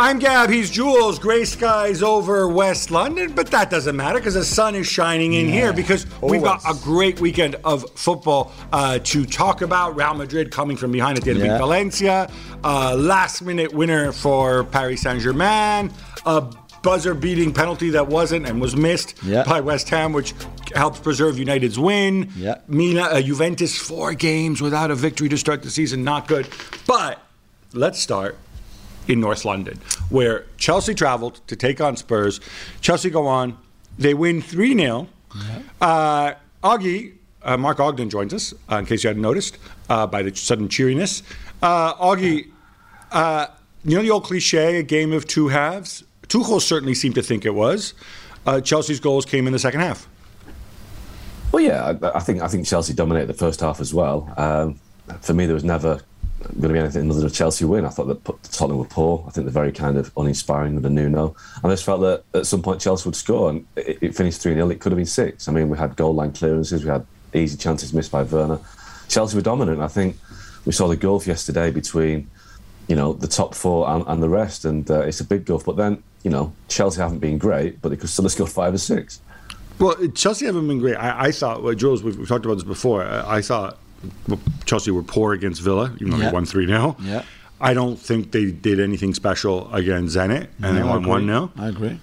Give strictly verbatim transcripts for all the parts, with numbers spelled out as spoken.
I'm Gab, he's Jules. Grey skies over West London, but that doesn't matter because the sun is shining in yeah. here because Always. we've got a great weekend of football uh, to talk about. Real Madrid coming from behind at the end yeah. of Valencia, uh, last minute winner for Paris Saint-Germain, a buzzer-beating penalty that wasn't and was missed yeah. by West Ham, which helps preserve United's win. Yeah. Mina, uh, Juventus, four games without a victory to start the season, not good. But let's start in North London, where Chelsea traveled to take on Spurs. Chelsea go on. They win three nil. Yeah. Uh, Augie, uh, Mark Ogden joins us, uh, in case you hadn't noticed, uh, by the sudden cheeriness. Uh, Augie, uh, you know the old cliche, a game of two halves? Tuchel certainly seemed to think it was. Uh, Chelsea's goals came in the second half. Well, yeah, I, I think I think Chelsea dominated the first half as well. Um, for me, there was never going to be anything other than a Chelsea win. I thought that Tottenham were poor. I think they're very kind of uninspiring under Nuno. I just felt that at some point Chelsea would score, and it, it finished three nil. It could have been six. I mean, we had goal line clearances, we had easy chances missed by Werner. Chelsea were dominant. I think we saw the gulf yesterday between, you know, the top four and, and the rest, and uh, it's a big gulf. But then, you know, Chelsea haven't been great, but they could still have scored five or six. Well, Chelsea haven't been great. I, I thought, well, Jules, we've, we've talked about this before. I, I thought Chelsea were poor against Villa, even though yeah. they won three nil. Yeah. I don't think they did anything special against Zenit, and no, they won one nil. I agree.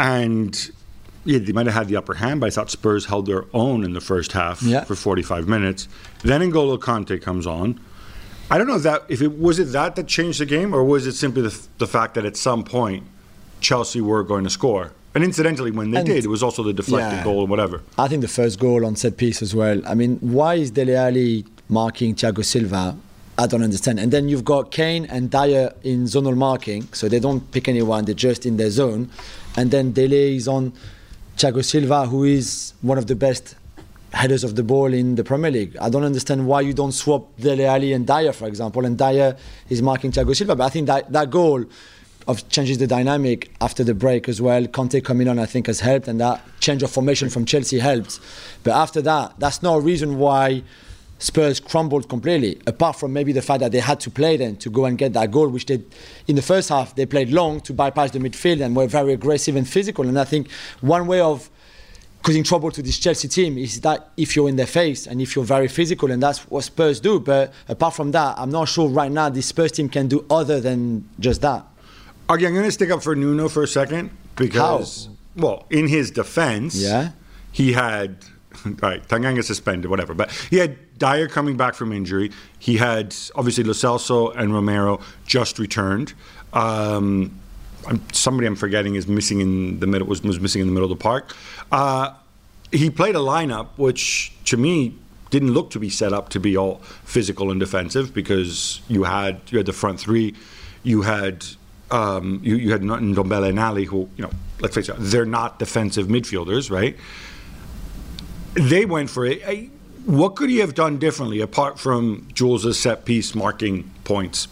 And yeah, they might have had the upper hand, but I thought Spurs held their own in the first half yeah. for forty-five minutes. Then N'Golo Kante comes on. I don't know if that if it was it that that changed the game, or was it simply the, the fact that at some point Chelsea were going to score. And incidentally, when they and did, it was also the deflected yeah, goal and whatever. I think the first goal on set piece as well. I mean, why is Dele Alli marking Thiago Silva? I don't understand. And then you've got Kane and Dyer in zonal marking, so they don't pick anyone, they're just in their zone. And then Dele is on Thiago Silva, who is one of the best headers of the ball in the Premier League. I don't understand why you don't swap Dele Alli and Dyer, for example, and Dyer is marking Thiago Silva. But I think that, that goal of changes the dynamic after the break as well. Conte coming on, I think, has helped, and that change of formation from Chelsea helped. But after that, that's no reason why Spurs crumbled completely, apart from maybe the fact that they had to play then to go and get that goal, which they, in the first half, they played long to bypass the midfield and were very aggressive and physical. And I think one way of causing trouble to this Chelsea team is that if you're in their face and if you're very physical, and that's what Spurs do. But apart from that, I'm not sure right now this Spurs team can do other than just that. Okay, I'm going to stick up for Nuno for a second because, How? well, in his defense, yeah. he had, all right, Tanganga suspended, whatever, but he had Dyer coming back from injury. He had, obviously, Lo Celso and Romero just returned. Um, somebody I'm forgetting is missing in the middle, was, was missing in the middle of the park. Uh, he played a lineup which, to me, didn't look to be set up to be all physical and defensive because you had you had the front three, you had... Um, you, you had Ndombele and Ali, who, you know, let's face it, they're not defensive midfielders, right? They went for it. I, what could he have done differently apart from Jules' set piece marking points?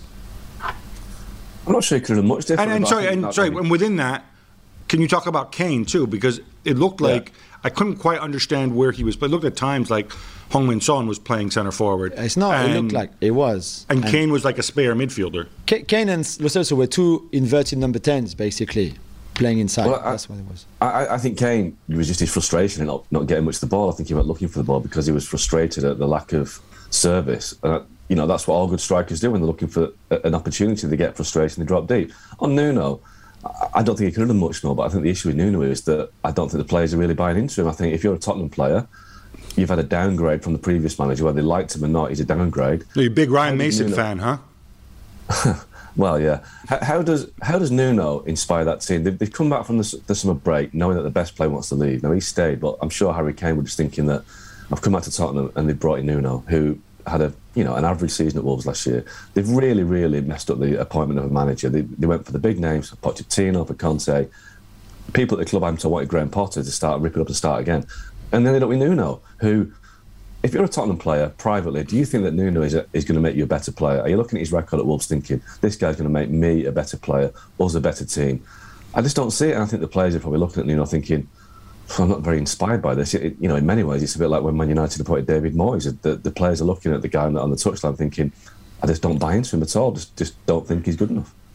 I'm not sure he could have done much different. And, and sorry, and sorry, and within that, can you talk about Kane too? Because it looked like yeah. I couldn't quite understand where he was. But it looked at times like Heung-min Son was playing centre forward. It's not. And, it looked like it was. And, and Kane was like a spare midfielder. K- Kane and Lo Celso were two inverted number tens, basically, playing inside. Well, I, That's what it was. I, I think Kane, it was just his frustration in not, not getting much of the ball. I think he went looking for the ball because he was frustrated at the lack of service. Uh, you know, that's what all good strikers do when they're looking for a, an opportunity. They get frustration, they drop deep. On Nuno, I don't think he could have done much more, but I think the issue with Nuno is that I don't think the players are really buying into him. I think if you're a Tottenham player, you've had a downgrade from the previous manager, whether they liked him or not, he's a downgrade. You're a big Ryan Mason Nuno... fan, huh? Well, yeah. How, how does how does Nuno inspire that team? They've, they've come back from the, the summer break knowing that the best player wants to leave. Now, he stayed, but I'm sure Harry Kane was just thinking that I've come back to Tottenham and they've brought in Nuno, who had a you know an average season at Wolves last year. They've really, really messed up the appointment of a manager. They, they went for the big names, for Pochettino, for Conte. People at the club, I'm told, wanted Graham Potter to start, rip it up and start again. And then they don't with Nuno, who, if you're a Tottenham player privately, do you think that Nuno is, a, is going to make you a better player? Are you looking at his record at Wolves thinking, this guy's going to make me a better player, us a better team? I just don't see it. And I think the players are probably looking at Nuno thinking, I'm not very inspired by this. It, you know, in many ways, it's a bit like when Man United appointed David Moyes. The, the players are looking at the guy on the, on the touchline thinking, I just don't buy into him at all. Just, just don't think he's good enough.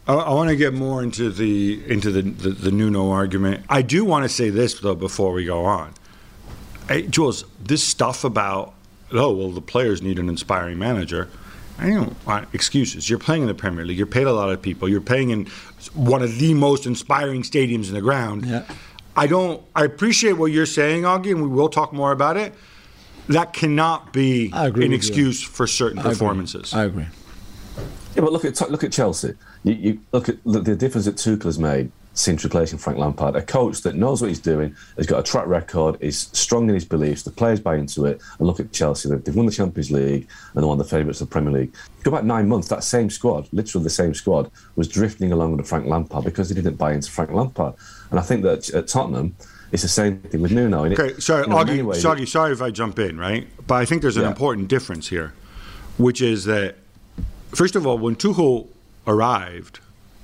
I, I want to get more into the into the, the, the Nuno argument. I do want to say this, though, before we go on. Hey, Jules, this stuff about, oh, well, the players need an inspiring manager. I don't want excuses. You're playing in the Premier League. You're paid a lot of people. You're playing in one of the most inspiring stadiums in the ground. Yeah. I don't. I appreciate what you're saying, Augie, and we will talk more about it. That cannot be an excuse you. for certain I performances. Agree. I agree. Yeah, but look at look at Chelsea. You, you look at look, the difference that Tuchel has made since replacing Frank Lampard. A coach that knows what he's doing, has got a track record, is strong in his beliefs. The players buy into it. And look at Chelsea; they've won the Champions League and they're one of the favourites of the Premier League. Go back nine months, that same squad, literally the same squad, was drifting along under Frank Lampard because they didn't buy into Frank Lampard. And I think that at Tottenham, it's the same thing with Nuno. And okay, it, sorry, you know, Augie, ways, sorry, sorry if I jump in, right? But I think there's an Yeah. important difference here, which is that, first of all, when Tuchel arrived,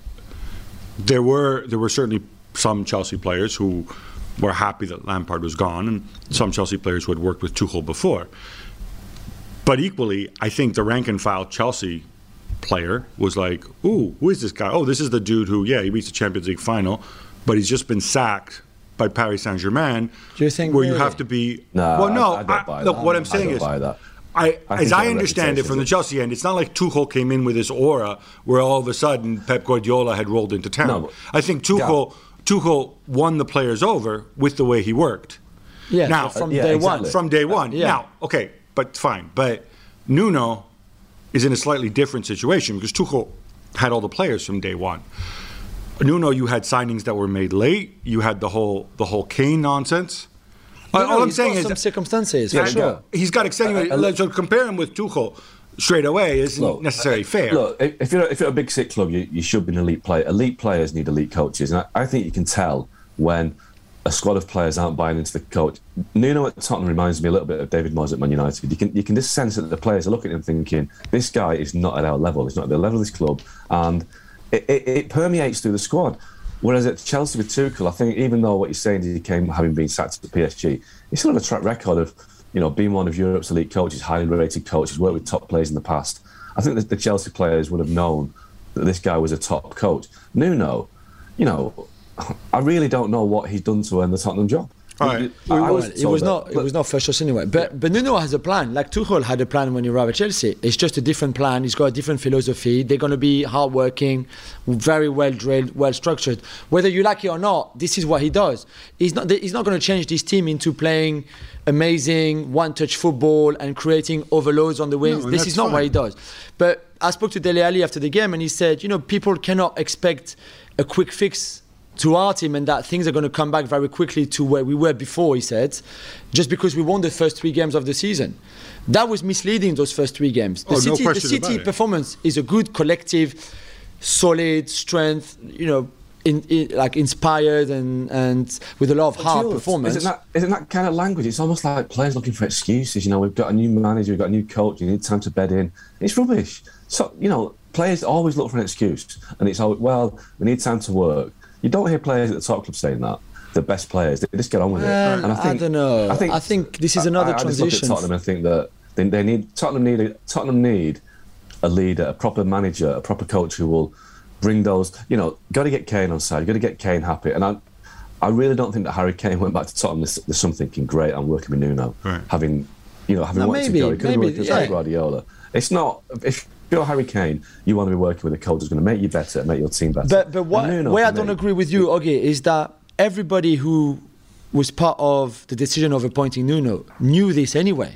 there were there were certainly some Chelsea players who were happy that Lampard was gone, and some Chelsea players who had worked with Tuchel before. But equally, I think the rank and file Chelsea player was like, ooh, who is this guy? Oh, this is the dude who, yeah, he reached the Champions League final, but he's just been sacked by Paris Saint-Germain. Do you think where really? you have to be? No, well, no. I, I don't buy look, that. what I'm I saying don't is, buy that. I, I as think I our understand it from the reputation- Chelsea end, it's not like Tuchel came in with this aura where all of a sudden Pep Guardiola had rolled into town. No, but- I think Tuchel Tuchel won the players over with the way he worked. Yeah, Now, from yeah, day exactly. one. From day one. yeah. Now, okay, but fine. But Nuno is in a slightly different situation because Tuchel had all the players from day one. Nuno, you had signings that were made late. You had the whole the whole Kane nonsense. No, all no, I'm he's saying got is some circumstances, Yeah, for sure. he's got extenuating. Uh, uh, so compare him with Tuchel straight away isn't Look, necessarily fair. Look, if if you're if you're a big sick club, you, you should be an elite player. Elite players need elite coaches, and I, I think you can tell when a squad of players aren't buying into the coach. Nuno at Tottenham reminds me a little bit of David Moyes at Man United. You can you can just sense that the players are looking at him thinking, this guy is not at our level. He's not at the level of this club, and it, it, it permeates through the squad. Whereas at Chelsea with Tuchel, I think even though what you're saying is he came having been sacked at the P S G, he's still on a track record of, you know, being one of Europe's elite coaches, highly rated coaches, worked with top players in the past. I think that the Chelsea players would have known that this guy was a top coach. Nuno, you know, I really don't know what he's done to earn the Tottenham job. All right. I, I Well, was it told was that- not. It look, was not first choice anyway. But but Nuno has a plan. Like Tuchel had a plan when he arrived at Chelsea. It's just a different plan. He's got a different philosophy. They're going to be hardworking, very well drilled, well structured. Whether you like it or not, this is what he does. He's not. He's not going to change this team into playing amazing one-touch football and creating overloads on the wings. No, this that's is not fine. what he does. But I spoke to Dele Alli after the game, and he said, you know, people cannot expect a quick fix to our team and that things are going to come back very quickly to where we were before, he said, just because we won the first three games of the season. That was misleading, those first three games. The Oh, no City, the question City about it. performance is a good collective, solid strength, you know, in, in, like inspired and, and with a lot of hard Jules, performance. Isn't that, isn't that kind of language? It's almost like players looking for excuses. You know, we've got a new manager, we've got a new coach, you need time to bed in. It's rubbish. So, you know, players always look for an excuse. And it's always, well, we need time to work. You don't hear players at the top club saying that. The best players, they just get on with it. Well, And I don't know. I think this is another I, I just look at transition. Tottenham and think that they, they need Tottenham need a, Tottenham need a leader, a proper manager, a proper coach who will bring those. You know, got to get Kane on side. Got to get Kane happy. And I, I really don't think that Harry Kane went back to Tottenham. There's, there's some thinking, great, I'm working with Nuno, Right. having, you know, having No, wanted maybe, to go. He could have maybe, worked with yeah. Guardiola. It's not if. You're Harry Kane, you want to be working with a coach who's going to make you better, make your team better. But but what, And Nuno, where I for don't me- agree with you, Ogie, is that everybody who was part of the decision of appointing Nuno knew this anyway.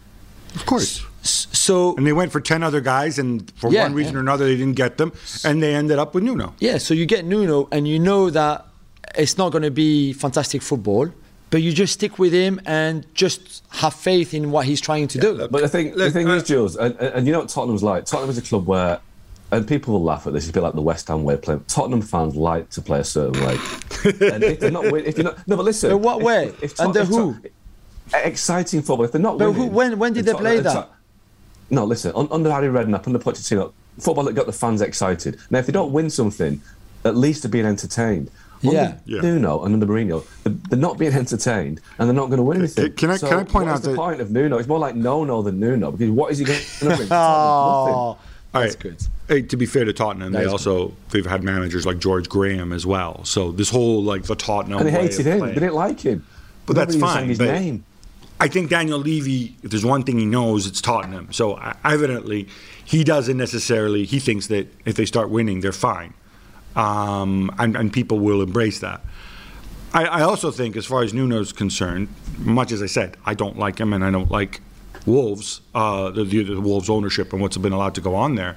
Of course. S- So And they went for ten other guys, and for Yeah, one reason yeah. or another, they didn't get them, and they ended up with Nuno. yeah, so you get Nuno, and you know that it's not going to be fantastic football, but you just stick with him and just have faith in what he's trying to do. But the thing, the Look, thing uh, is, Jules, and, and and you know what Tottenham's like? Tottenham is a club where, and people will laugh at this, it's a bit like the West Ham way of playing. Tottenham fans like to play a certain way. And if they're not, win- if you're not, no, but listen. In what if- way? If, Under if who? Exciting football. If they're not But winning. who- when- when did and they Tot- play and that? Tot- No, listen. Un, under Harry Redknapp, under Pochettino, football that got the fans excited. Now, if they don't win something, at least they're being entertained. Under Yeah. Yeah. Nuno and under Mourinho, they're, they're not being entertained, and they're not going to win anything. can I- So can I point what out is the that- point of Nuno? It's more like no-no than Nuno, because what is he going to bring? to Tottenham? Oh, Nothing. That's right. good. Hey, to be fair to Tottenham, That they is also they've had managers like George Graham as well. So this whole like the Tottenham And they way hated of him. playing. They didn't like him. But that's Nobody was fine, saying his but- name. I think Daniel Levy, if there's one thing he knows, it's Tottenham. So uh, evidently, he doesn't necessarily. He thinks that if they start winning, they're fine, um, and, and people will embrace that. I, I also think, as far as Nuno's concerned, much as I said, I don't like him, and I don't like Wolves, uh, the, the, the Wolves ownership, and what's been allowed to go on there.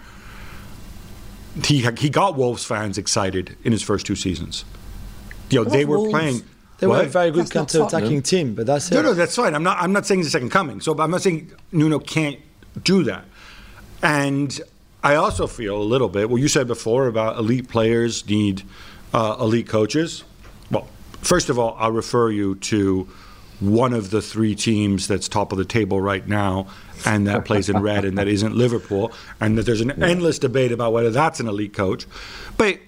He he got Wolves fans excited in his first two seasons. You know, But they that's were Wolves. playing. They were a What? very good That's not counter-attacking Tottenham. team, but that's it. No, no, that's fine. I'm not. I'm not saying the second coming. So I'm not saying Nuno can't do that. And I also feel a little bit. Well, you said before about elite players need uh, elite coaches. Well, first of all, I'll refer you to one of the three teams that's top of the table right now, and that plays in red, and that isn't Liverpool, and that there's an endless debate about whether that's an elite coach. But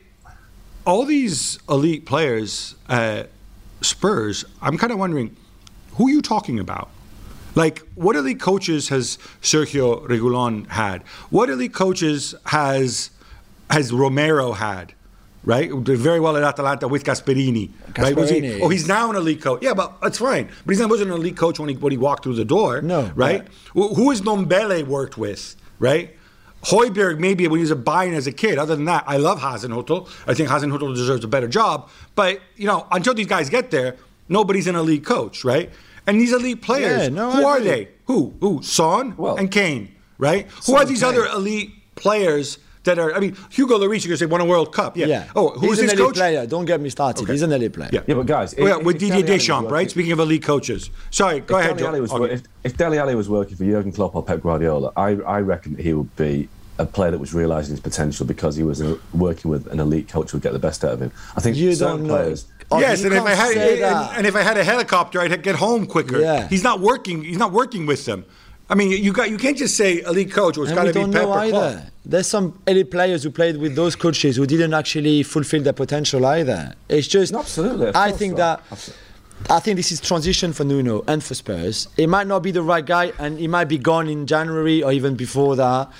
all these elite players. Uh, Spurs, I'm kind of wondering, who are you talking about? Like, what elite coaches has Sergio Reguilon had? What elite coaches has has Romero had? Right? Did very well at Atalanta with Gasperini. Right? Was he, Gasperini. oh, he's now an elite coach. Yeah, but that's fine. But he wasn't an elite coach when he when he walked through the door. No, Right? Who who has Nombele worked with? Right? Højbjerg, maybe when he was a buy-in as a kid. Other than that, I love Hasenhüttl. I think Hasenhüttl deserves a better job. But, you know, until these guys get there, nobody's an elite coach, right? And these elite players, Yeah, no, who I are agree. they? Who? Who? Son Well, and Kane, right? Who Son are and these Kane. other elite players that are, I mean, Hugo Lloris, you're going to say, won a World Cup. Yeah. Yeah. Oh, who He's is an this elite coach? player. Don't get me started. Okay. He's an elite player. Yeah. Yeah, but guys, Oh, yeah, if- with if Didier Dele Alli was Deschamps, right? working- Speaking of elite coaches. Sorry, go if ahead, Dele Alli Joe. was, Okay. wor- if, if Dele Alli was working for Jurgen Klopp or Pep Guardiola, I, I reckon he would be a player that was realising his potential because he was uh, working with an elite coach who would get the best out of him. I think You certain don't know. players. Oh, Yes, you and if I can't had say and, that. and if I had a helicopter, I'd get home quicker. Yeah. He's not working. He's not working with them. I mean, you got you can't just say elite coach. Or it's And got we to be don't Pep know or Klopp. either. There's some elite players who played with those coaches who didn't actually fulfill their potential either. It's just, No, absolutely, of I course think not. that, Absolutely. I think this is transition for Nuno and for Spurs. He might not be the right guy, and he might be gone in January or even before that.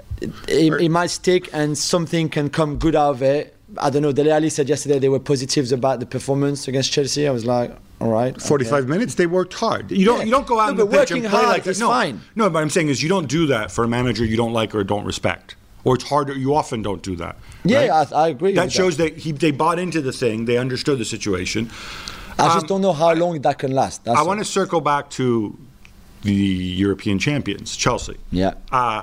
He, he might stick, and something can come good out of it. I don't know. Dele Alli said yesterday they were positives about the performance against Chelsea. I was like, all right. forty-five okay. minutes. They worked hard. You don't. Yeah. You don't go out No, on the but pitch and working play hard like that. is No, fine. no. But I'm saying is you don't do that for a manager you don't like or don't respect, or it's harder. You often don't do that. Yeah, right? I, I agree. That with shows that. he they bought into the thing. They understood the situation. I just Um, don't know how long that can last. That's I all. want to circle back to the European champions, Chelsea. Yeah. Uh,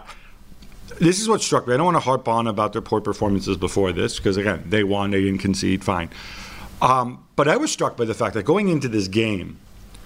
this is what struck me. I don't want to harp on about their poor performances before this because, again, they won, they didn't concede, fine. Um, but I was struck by the fact that going into this game,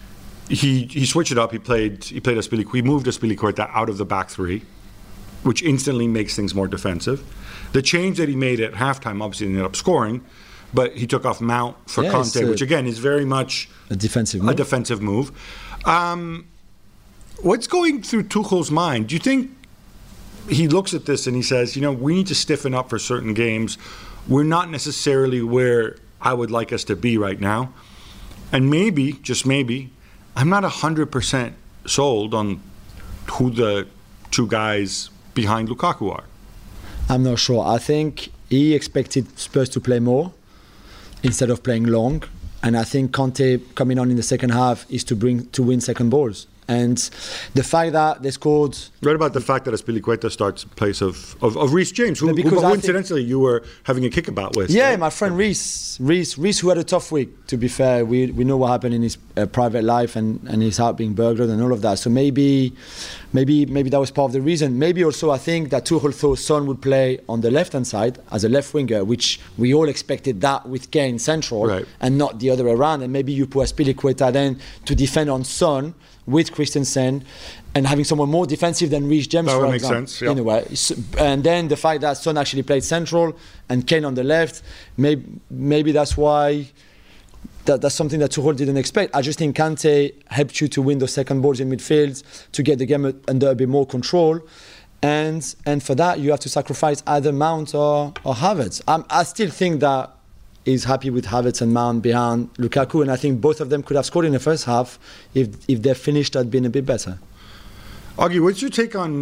he he switched it up. He played he played Aspilicueta. He moved Aspilicueta out of the back three, which instantly makes things more defensive. The change that he made at halftime obviously ended up scoring, but he took off Mount for Yeah, Conte, it's a- which again is very much A defensive a move. defensive move. Um, what's going through Tuchel's mind? Do you think he looks at this and he says, you know, we need to stiffen up for certain games. We're not necessarily where I would like us to be right now. And maybe, just maybe, I'm not one hundred percent sold on who the two guys behind Lukaku are. I'm not sure. I think he expected Spurs to play more instead of playing long. And I think Conte coming on in the second half is to bring to win second balls. And the fact that they scored, Right about the fact that Aspilicueta starts in place of, of, of Reece James, who, No, who because I think- coincidentally you were having a kickabout with. yeah, right? my friend Reece, Reece, Reece, who had a tough week. To be fair, we we know what happened in his uh, private life and, and his heart being burglared and all of that. So maybe, maybe maybe that was part of the reason. Maybe also I think that Tuchel thought Son would play on the left hand side as a left winger, which we all expected that with Kane central Right. and not the other way around. And maybe you put Aspilicueta then to defend on Son with Christensen and having someone more defensive than Reece James, That would for make example, sense, yeah. in a way. So- and then the fact that Son actually played central and Kane on the left, maybe, maybe that's why that, that's something that Tuchel didn't expect. I just think Kante helped you to win those second balls in midfield, to get the game under a bit more control. And and for that, you have to sacrifice either Mount or, or Havertz. I'm, I still think that he's happy with Havertz and Mount behind Lukaku, and I think both of them could have scored in the first half if if their finish had been a bit better. Augie, what's your take on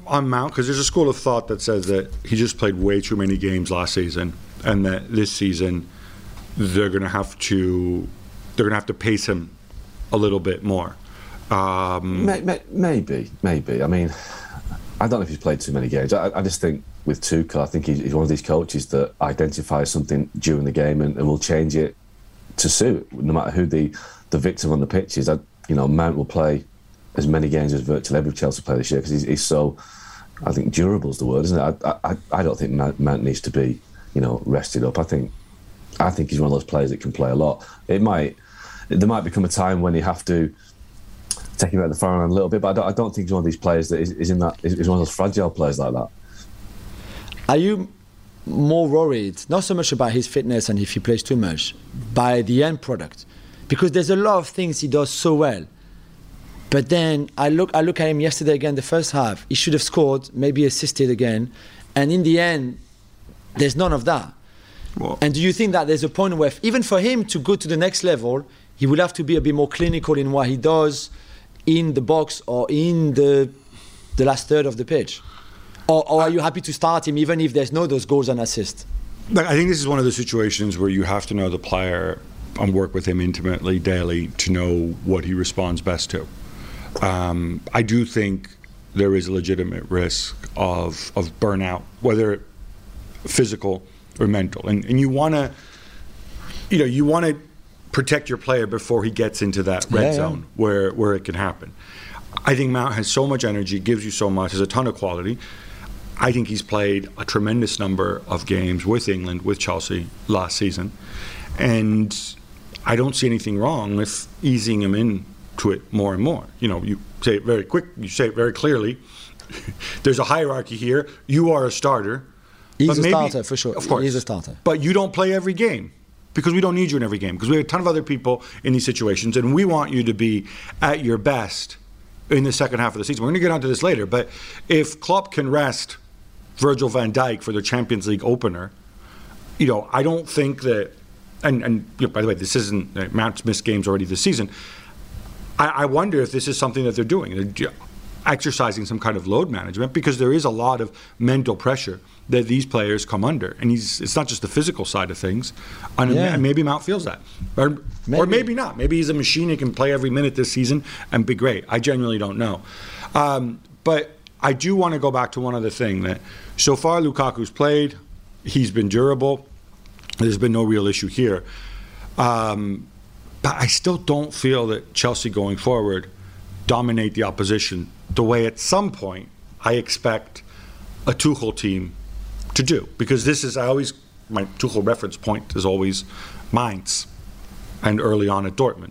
on Mount, because there's a school of thought that says that he just played way too many games last season, and that this season they're going to have to they're going to have to pace him a little bit more. Um, may, may, maybe, maybe. I mean, I don't know if he's played too many games. I, I just think with Tuchel, I think he's, he's one of these coaches that identifies something during the game and, and will change it to suit, no matter who the, the victim on the pitch is. I, you know, Mount will play as many games as virtually every Chelsea player this year because he's, he's so, I think, durable is the word, isn't it? I, I, I don't think Mount, Mount needs to be, you know, rested up. I think, I think he's one of those players that can play a lot. It might, there might become a time when you have to take him out of the firing line a little bit, but I don't, I don't think he's one of these players that is, is in that is, is one of those fragile players like that. Are you more worried, not so much about his fitness and if he plays too much, by the end product? Because there's a lot of things he does so well. But then I look I look at him yesterday again, the first half. He should have scored, maybe assisted again. And in the end, there's none of that. Well, and do you think that there's a point where, even for him to go to the next level, he will have to be a bit more clinical in what he does in the box or in the the last third of the pitch? Or, or are you happy to start him even if there's no those goals and assists? I think this is one of the situations where you have to know the player and work with him intimately daily to know what he responds best to. Um, I do think there is a legitimate risk of of burnout, whether physical or mental, and and you want to, you know, you want to protect your player before he gets into that red yeah, zone yeah. where where it can happen. I think Mount has so much energy, gives you so much, has a ton of quality. I think he's played a tremendous number of games with England, with Chelsea last season, and I don't see anything wrong with easing him into it more and more. You know, you say it very quick, you say it very clearly. There's a hierarchy here. You are a starter. He's but a maybe, starter, for sure. Of course. He's a starter. But you don't play every game because we don't need you in every game because we have a ton of other people in these situations, and we want you to be at your best in the second half of the season. We're going to get onto this later, but if Klopp can rest Virgil van Dijk for the Champions League opener, you know, I don't think that, and, and you know, by the way, this isn't, uh, Mount's missed games already this season. I, I wonder if this is something that they're doing. They're exercising some kind of load management because there is a lot of mental pressure that these players come under. And he's it's not just the physical side of things. And yeah. maybe Mount feels that. Or maybe. or maybe not. Maybe he's a machine and can play every minute this season and be great. I genuinely don't know. Um, but I do want to go back to one other thing, that so far Lukaku's played, he's been durable, there's been no real issue here. Um, but I still don't feel that Chelsea going forward dominate the opposition the way at some point I expect a Tuchel team to do. Because this is, I always, my Tuchel reference point is always Mainz and early on at Dortmund.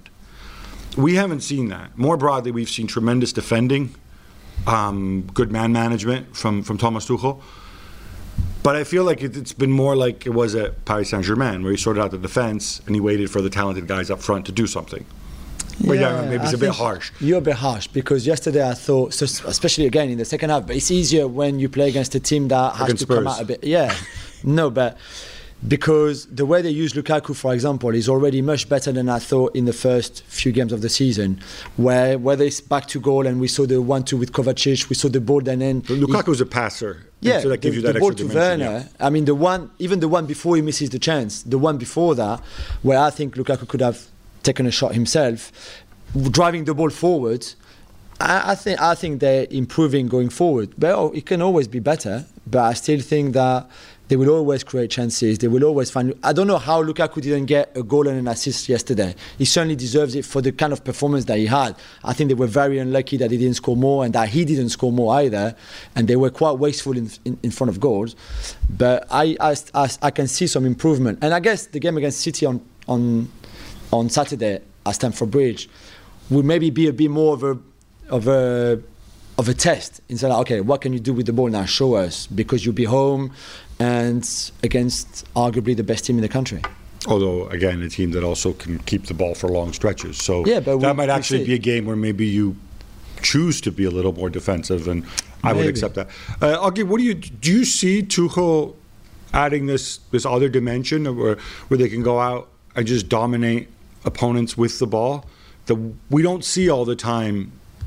We haven't seen that. More broadly, we've seen tremendous defending, um, good man management from, from Thomas Tuchel. But I feel like it, it's been more like it was at Paris Saint-Germain, where he sorted out the defense and he waited for the talented guys up front to do something. But yeah, yeah maybe it's I a bit harsh. You're a bit harsh because yesterday I thought, so especially again in the second half, but it's easier when you play against a team that has against to Spurs. come out a bit. Yeah, no, but because the way they use Lukaku, for example, is already much better than I thought in the first few games of the season, where whether it's back to goal and we saw the one two with Kovacic, we saw the ball then end. Lukaku's a passer. Yeah, so that gives the, you that the ball extra to dimension, Werner. yeah. I mean, the one, even the one before he misses the chance, the one before that, where I think Lukaku could have taken a shot himself, driving the ball forward. I, I think I think they're improving going forward. But oh, it can always be better. But I still think that they will always create chances. They will always find. I don't know how Lukaku didn't get a goal and an assist yesterday. He certainly deserves it for the kind of performance that he had. I think they were very unlucky that he didn't score more and that he didn't score more either. And they were quite wasteful in in, in front of goals. But I, I I I can see some improvement. And I guess the game against City on on on Saturday at Stamford Bridge would maybe be a bit more of a of a of a test instead of, okay, what can you do with the ball now? Show us, because you'll be home and against arguably the best team in the country. Although, again, a team that also can keep the ball for long stretches. So yeah, but that we, might actually see. be a game where maybe you choose to be a little more defensive, and I maybe. would accept that. Uh, Augie, what do you do? You see Tuchel adding this this other dimension where where they can go out and just dominate opponents with the ball that we don't see all the time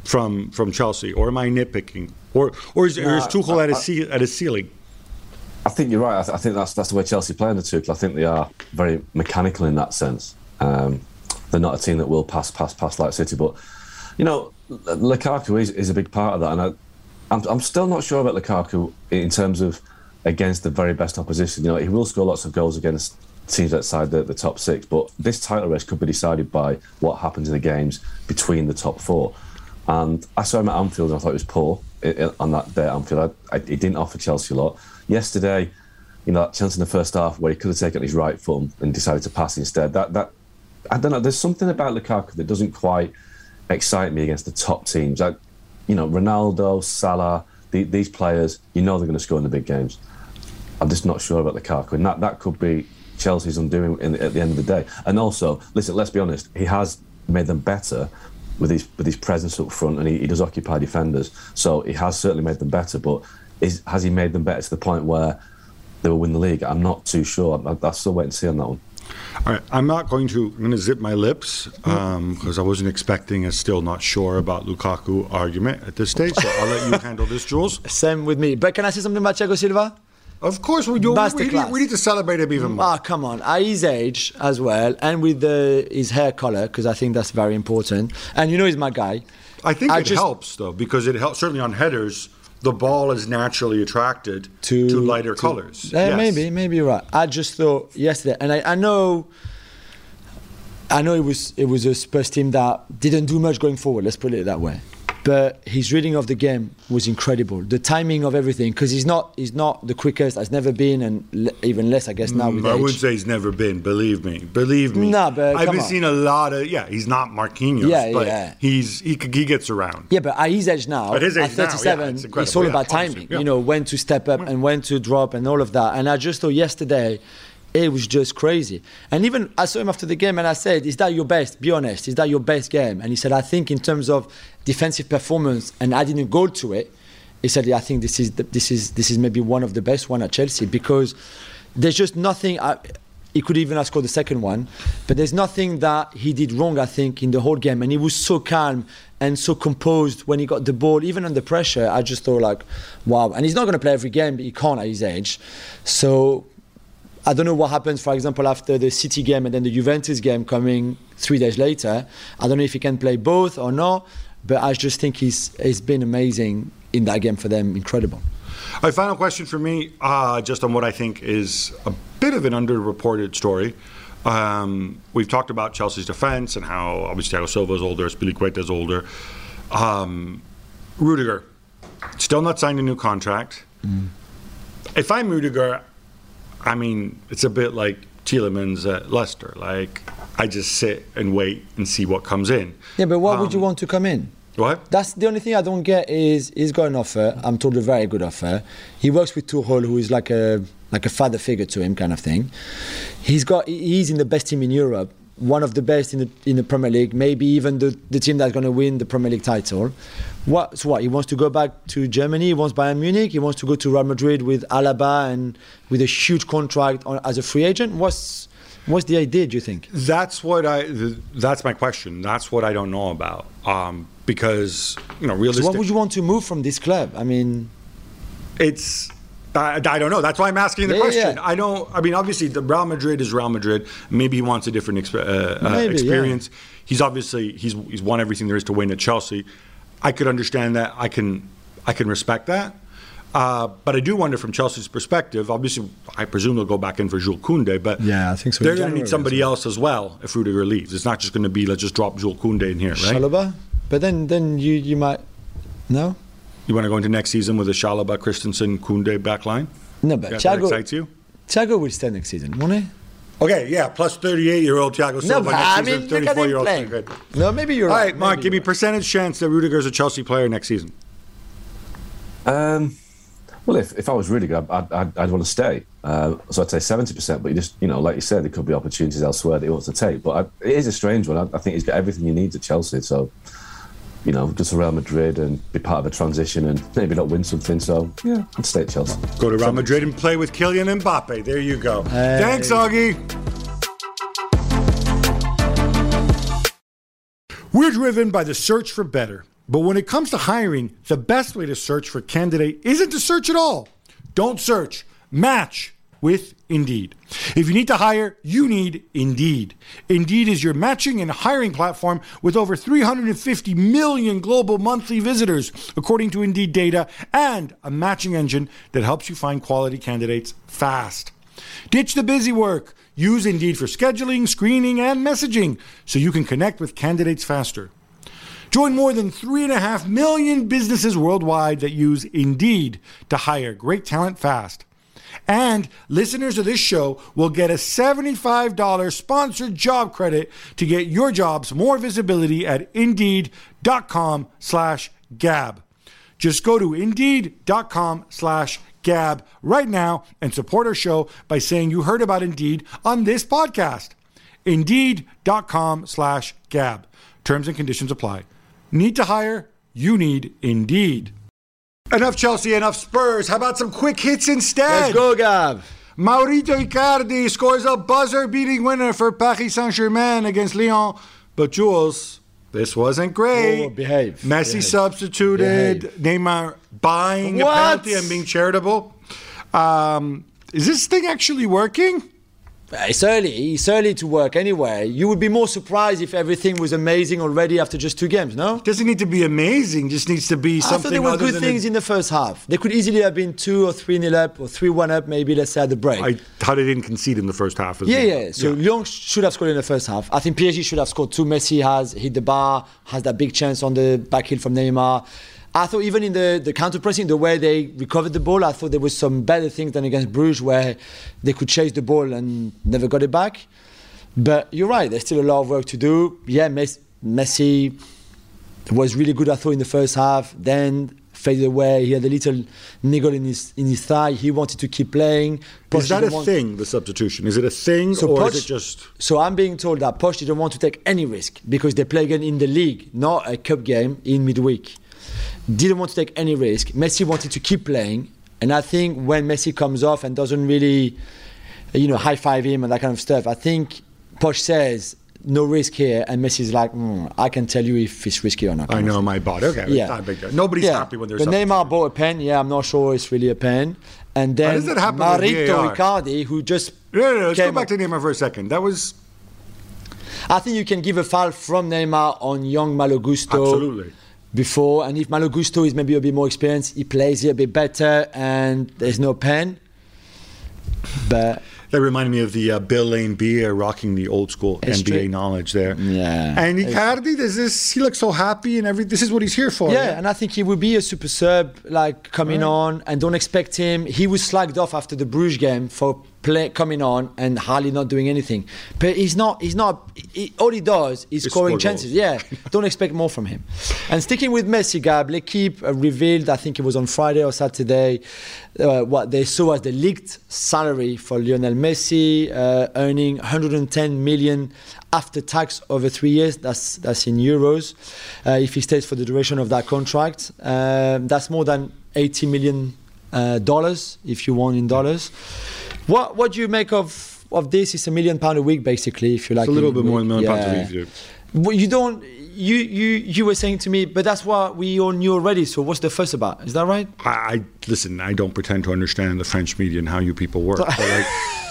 from from Chelsea, or am I nitpicking, or or is, No, or is Tuchel I- at a I- ce- at a ceiling? I think you're right. I, th- I think that's that's the way Chelsea play under Tuchel. I think they are very mechanical in that sense. Um, they're not a team that will pass, pass, pass like City. But you know, L- Lukaku is, is a big part of that, and I, I'm I'm still not sure about Lukaku in terms of against the very best opposition. You know, he will score lots of goals against teams outside the, the top six, but this title race could be decided by what happens in the games between the top four. And I saw him at Anfield, and I thought he was poor i- i- on that day at Anfield. I, I, he didn't offer Chelsea a lot. Yesterday, you know, that chance in the first half where he could have taken his right foot and decided to pass instead. That that I don't know. There's something about Lukaku that doesn't quite excite me against the top teams. I, you know, Ronaldo, Salah, the, these players, you know they're going to score in the big games. I'm just not sure about Lukaku, and that, that could be Chelsea's undoing in, at the end of the day. And also, listen, let's be honest, he has made them better with his with his presence up front, and he, he does occupy defenders. So he has certainly made them better, but is, has he made them better to the point where they will win the league? I'm not too sure. I, I'll still wait and see on that one. All right, I'm not going to. I'm going to zip my lips because um, I wasn't expecting a still not sure about Lukaku argument at this stage. So I'll let you handle this, Jules. Same with me. But can I say something about Thiago Silva? Of course, we do. We, we, need, Masterclass. we need to celebrate him even more. Ah, come on. At his age as well, and with the, his hair color, because I think that's very important. And you know he's my guy. I think I it just- helps though, because it helps. Certainly on headers, the ball is naturally attracted to, To- lighter to- colors. Uh, Yes. Maybe, maybe you're right. I just thought yesterday, and I, I know, I know it was it was a Spurs team that didn't do much going forward. Let's put it that way. But his reading of the game was incredible. The timing of everything, because he's not he's not the quickest, has never been, and le- even less, I guess, now with I age. wouldn't say he's never been. Believe me, believe me. Nah, but I've come been on. seeing a lot of. Yeah, he's not Marquinhos. Yeah, but yeah. He's he c- he gets around. Yeah, but at his age now, At his age now, yeah, thirty-seven, it's incredible, it's all yeah, about obviously, timing. yeah. You know, when to step up and when to drop and all of that. And I just thought yesterday, it was just crazy. And even I saw him after the game and I said, is that your best? Be honest. Is that your best game? And he said, I think in terms of defensive performance and adding a goal to it, he said, yeah, I think this is the, this is this is maybe one of the best one at Chelsea, because there's just nothing. I, he could even have scored the second one, but there's nothing that he did wrong, I think, in the whole game. And he was so calm and so composed when he got the ball, even under pressure. I just thought, like, wow. And he's not going to play every game, but he can't at his age. So I don't know what happens, for example, after the City game and then the Juventus game coming three days later. I don't know if he can play both or not, but I just think he's he's been amazing in that game for them. Incredible. All right, final question for me, uh, just on what I think is a bit of an underreported story. Um, we've talked about Chelsea's defense and how obviously Thiago Silva is older, Spilicueta is older. Um, Rudiger, still not signed a new contract. Mm. If I'm Rudiger, I mean, it's a bit like Tielemans at Leicester. Like, I just sit and wait and see what comes in. Yeah, but why Um, would you want to come in? What? That's the only thing I don't get is he's got an offer. I'm told a very good offer. He works with Tuchel, who is like a like a father figure to him, kind of thing. He's got he's in the best team in Europe, one of the best in the in the Premier League, maybe even the, the team that's going to win the Premier League title. What? So what? He wants to go back to Germany. He wants Bayern Munich. He wants to go to Real Madrid with Alaba and with a huge contract on, as a free agent. What's What's the idea, do you think? That's what I. th- That's my question. That's what I don't know about. Um, because you know, So realistic. what would you want to move from this club? I mean, It's. I, I don't know. That's why I'm asking the Yeah, question. yeah. I don't. I mean, obviously, the Real Madrid is Real Madrid. Maybe he wants a different exp- uh, uh, Maybe, experience. He's obviously he's he's won everything there is to win at Chelsea. I could understand that. I can I can respect that. Uh, but I do wonder from Chelsea's perspective. Obviously, I presume they'll go back in for Jules Koundé. But Yeah, I think so. They're In going to January need somebody as well. else as well if Rudiger leaves. It's not just going to be let's just drop Jules Koundé in here, right? Chalobah? But then, then you, you might... No? You want to go into next season with a Chalobah, Christensen, Koundé back line? No, but Yeah, that Thiago, excites you? Thiago will stay next season, won't he? Okay, yeah, plus thirty-eight-year-old Thiago Silva No, but next I season, mean, look at him thirty-four-year-old. playing. Good. No, maybe you're All right. right, Mark, maybe give me you're right. percentage chance that Rudiger's a Chelsea player next season. Um, well, if, if I was really good, I'd, I'd, I'd want to stay. Uh, so I'd say seventy percent, but you just, you know, like you said, there could be opportunities elsewhere that he wants to take. But I, it is a strange one. I, I think he's got everything he needs at Chelsea. So, you know, just to Real Madrid and be part of a transition and maybe not win something. So, yeah, I'd stay at Chelsea. Go to Real Madrid and play with Kylian Mbappe. There you go. Hey. Thanks, Augie. We're driven by the search for better. But when it comes to hiring, the best way to search for a candidate isn't to search at all. Don't search. Match with Indeed. If you need to hire, you need Indeed. Indeed is your matching and hiring platform with over three hundred fifty million global monthly visitors, according to Indeed data, and a matching engine that helps you find quality candidates fast. Ditch the busy work. Use Indeed for scheduling, screening, and messaging so you can connect with candidates faster. Join more than three and a half million businesses worldwide that use Indeed to hire great talent fast. And listeners of this show will get a seventy-five dollars sponsored job credit to get your jobs more visibility at Indeed.com slash Gab. Just go to Indeed.com slash Gab right now and support our show by saying you heard about Indeed on this podcast. Indeed.com slash Gab. Terms and conditions apply. Need to hire? You need Indeed. Enough Chelsea, enough Spurs. How about some quick hits instead? Let's go, Gab. Mauricio Icardi scores a buzzer-beating winner for Paris Saint-Germain against Lyon. But Jules, this wasn't great. Oh, behave. Messi behave. substituted. Behave. Neymar buying What? a penalty and being charitable. Um, is this thing actually working? It's early. It's early to work anyway. You would be more surprised if everything was amazing already after just two games, no? Doesn't need to be amazing. Just needs to be something. I thought there were other good than things a, in the first half. They could easily have been two or three nil up or three one up, maybe, let's say, at the break. I thought they didn't concede in the first half. As yeah, well. yeah. So yeah. Lyon should have scored in the first half. I think P S G should have scored too. Messi has hit the bar, has that big chance on the back heel from Neymar. I thought even in the, the counter-pressing, the way they recovered the ball, I thought there was some better things than against Bruges where they could chase the ball and never got it back. But you're right, there's still a lot of work to do. Yeah, Messi was really good, I thought, in the first half. Then faded away. He had a little niggle in his in his thigh. He wanted to keep playing. Poch is that a want... thing, the substitution? Is it a thing so or Poch, is it just... So I'm being told that Poch didn't want to take any risk because they play again in the league, not a cup game in midweek. Didn't want to take any risk. Messi wanted to keep playing. And I think when Messi comes off and doesn't really, you know, high-five him and that kind of stuff, I think Poch says, no risk here. And Messi's like, mm, I can tell you if it's risky or not. I know my body. Okay, yeah. It's not a big deal. Nobody's yeah. happy when there's But Neymar bought a pen. Yeah, I'm not sure it's really a pen. And then How does that happen with V A R? Mauricio Icardi, who just No, no, no. Let's go came back up- to Neymar for a second. That was... I think you can give a foul from Neymar on young Malo Gusto. Absolutely. Before, and if Malo Gusto is maybe a bit more experienced, he plays it a bit better, and there's no pen. But That reminded me of the uh, Bill Lane beer rocking the old school History. N B A knowledge there. Yeah. And Icardi, there's this, he looks so happy and every. This is what he's here for. yeah, and I think he would be a super sub, like coming Right. on, and don't expect him. He was slagged off after the Bruges game for play coming on and hardly not doing anything. But he's not. He's not. He, all he does is Just scoring score chances. goals. Yeah, don't expect more from him. And sticking with Messi, Gab, L'Equipe uh, revealed, I think it was on Friday or Saturday, uh, what they saw as the leaked salary for Lionel Messi, uh, earning one hundred ten million after tax over three years. That's that's in euros. Uh, if he stays for the duration of that contract, um, that's more than eighty million uh, dollars if you want in dollars. What what do you make of of this? It's a million pound a week, basically, if you like. It's a little in bit more week. than a million pounds a Yeah. week. Well, you don't. You you you were saying to me, but that's what we all knew already. So what's the fuss about? Is that right? I, I listen. I don't pretend to understand the French media and how you people work. But like,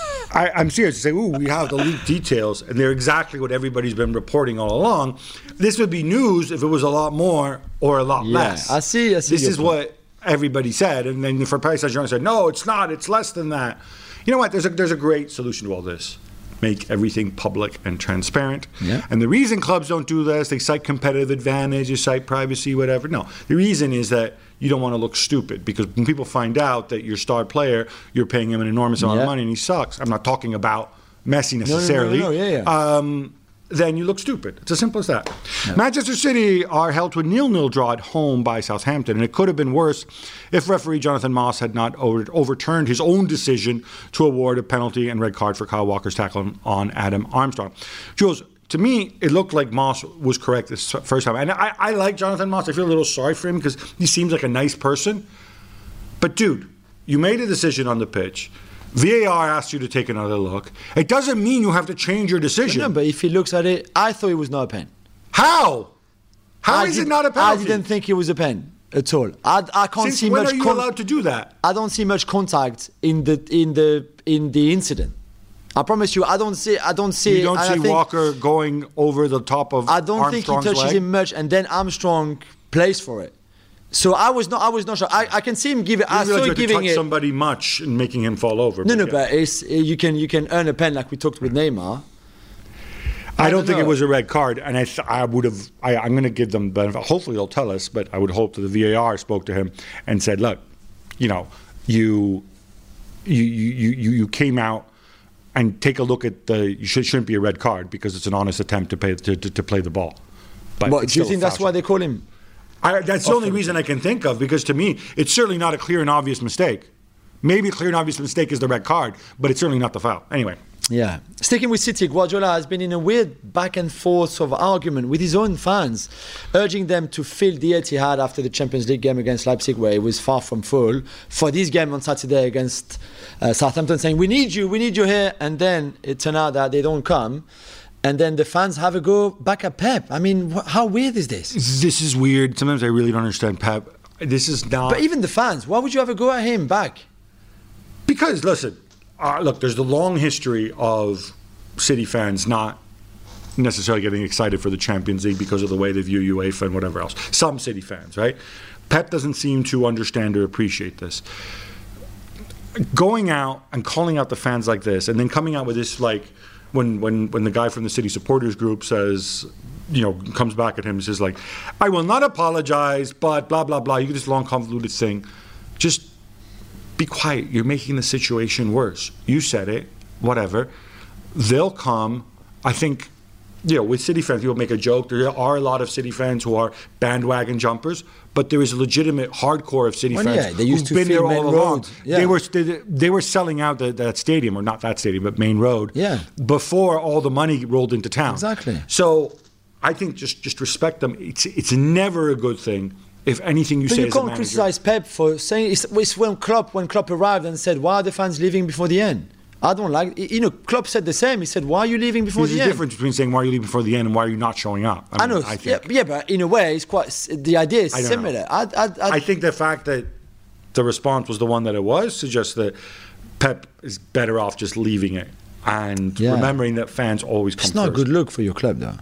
I, I'm serious. You say, "Ooh, we have the leaked details," and they're exactly what everybody's been reporting all along. This would be news if it was a lot more or a lot Yeah, less. I see. I see This your is point. what everybody said, and then for Paris Saint-Germain said, "No, it's not. It's less than that." You know what? There's a there's a great solution to all this. Make everything public and transparent. Yeah. And the reason clubs don't do this, they cite competitive advantage, they cite privacy, whatever. No, the reason is that you don't want to look stupid, because when people find out that your star player, you're paying him an enormous amount Yeah. of money and he sucks. I'm not talking about Messi no, no, necessarily. no, yeah, yeah. Um, then you look stupid. It's as simple as that. Manchester City are held to a nil-nil draw at home by Southampton, and it could have been worse if referee Jonathan Moss had not over- overturned his own decision to award a penalty and red card for Kyle Walker's tackle on- on Adam Armstrong. Jules, to me, it looked like Moss was correct this first time. And I, I like Jonathan Moss. I feel a little sorry for him because he seems like a nice person. But, dude, you made a decision on the pitch. V A R asked you to take another look. It doesn't mean you have to change your decision. No, but if he looks at it, I thought it was not a pen. How? How I is did, it not a penalty? I didn't think it was a pen at all. I, I can't Since see when much. are you con- allowed to do that? I don't see much contact in the in the in the incident. I promise you, I don't see. I don't see. You don't and I see think- Walker going over the top of I don't Armstrong's think he touches leg? him much, and then Armstrong plays for it. So I was not. I was not sure. I, I can see him give it. I You saw realize you him have to giving touch it. somebody much and making him fall over. No, no, yeah. but it's, you can you can earn a pen like we talked with Neymar. I, I don't don't think know. it was a red card, and I, th- I would have. I, I'm going to give them benefit. Hopefully, they'll tell us. But I would hope that the V A R spoke to him and said, "Look, you know, you, you, you, you, you came out and take a look at the. You should, shouldn't be a red card because it's an honest attempt to pay to, to, to play the ball." But But it's do you still think a that's foul why shot. they call him? I, that's the only reason I can think of, because to me, it's certainly not a clear and obvious mistake. Maybe a clear and obvious mistake is the red card, but it's certainly not the foul. Anyway. Yeah. Sticking with City, Guardiola has been in a weird back and forth sort of argument with his own fans, urging them to fill the Etihad after the Champions League game against Leipzig, where it was far from full, for this game on Saturday against uh, Southampton, saying, we need you, we need you here. And then it turned out that they don't come. And then the fans have a go back at Pep. I mean, wh- how weird is this? This is weird. Sometimes I really don't understand Pep. This is not... But even the fans, why would you have a go at him back? Because, listen, uh, look, there's the long history of City fans not necessarily getting excited for the Champions League because of the way they view UEFA and whatever else. Some City fans, right? Pep doesn't seem to understand or appreciate this. Going out and calling out the fans like this, and then coming out with this, like, when when when the guy from the City supporters group says, you know, comes back at him and says, like, I will not apologize, but blah, blah, blah. You get this long, convoluted thing. Just be quiet. You're making the situation worse. You said it, whatever. They'll come. I think, you know, with City fans, people make a joke. There are a lot of City fans who are bandwagon jumpers, but there is a legitimate hardcore of City Well, fans yeah, they used who've to been there fill all Main along. Road. Yeah. They were they, they were selling out the, that stadium, or not that stadium, but Main Road. Yeah. Before all the money rolled into town. Exactly. So I think just just respect them. It's it's never a good thing. If anything you But say you as a can't manager. criticize Pep for saying it's, it's when Klopp when Klopp arrived and said, "Why are the fans leaving before the end?" I don't like. You know, Klopp said the same. He said, "Why are you leaving before There's the a end?" difference between saying why are you leaving before the end and why are you not showing up. I mean, know. I think. yeah, yeah, but in a way, it's quite. The idea is I don't know. similar. I, I, I, I think the fact that the response was the one that it was suggests that Pep is better off just leaving it and Yeah. remembering that fans always come it's not first. a good look for your club, though.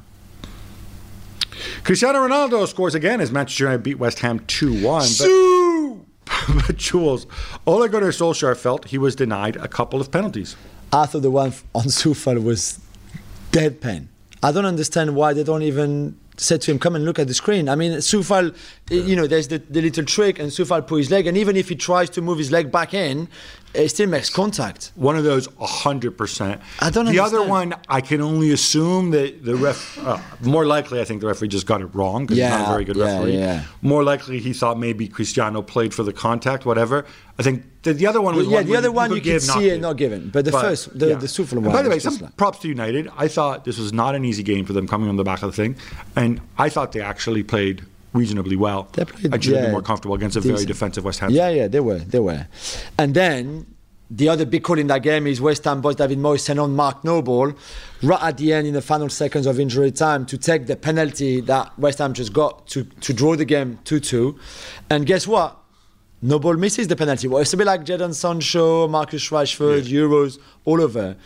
Cristiano Ronaldo scores again as Manchester United beat West Ham two one. But, but Jules, Ole Gunnar Solskjaer felt he was denied a couple of penalties. I thought the one on Soufal was deadpan. I don't understand why they don't even say to him, come and look at the screen. I mean, Soufal, you know, there's the, the little trick, and Soufal put his leg, and even if he tries to move his leg back in, it still makes contact. One of those, one hundred percent. I don't The other understand. one, I can only assume that the ref, uh, more likely, I think the referee just got it wrong because he's not Yeah, a very good yeah, referee. yeah. More likely, he thought maybe Cristiano played for the contact, whatever. I think the, the other one was Yeah, one the where other one could you could give, see it not given. But the first, the- the Soufal And one by the way, was just some like- props to United. I thought this was not an easy game for them coming on the back of the thing. And I thought they actually played reasonably well. They played, and should have yeah, been more comfortable against a very decent. defensive West Ham. Yeah, yeah, they were, they were. And then the other big call in that game is West Ham boss David Moyes sent on Mark Noble right at the end in the final seconds of injury time to take the penalty that West Ham just got to, to draw the game two two. And guess what? Noble misses the penalty. Well, it's a bit like Jadon Sancho, Marcus Rashford, Yeah. Euros, all over.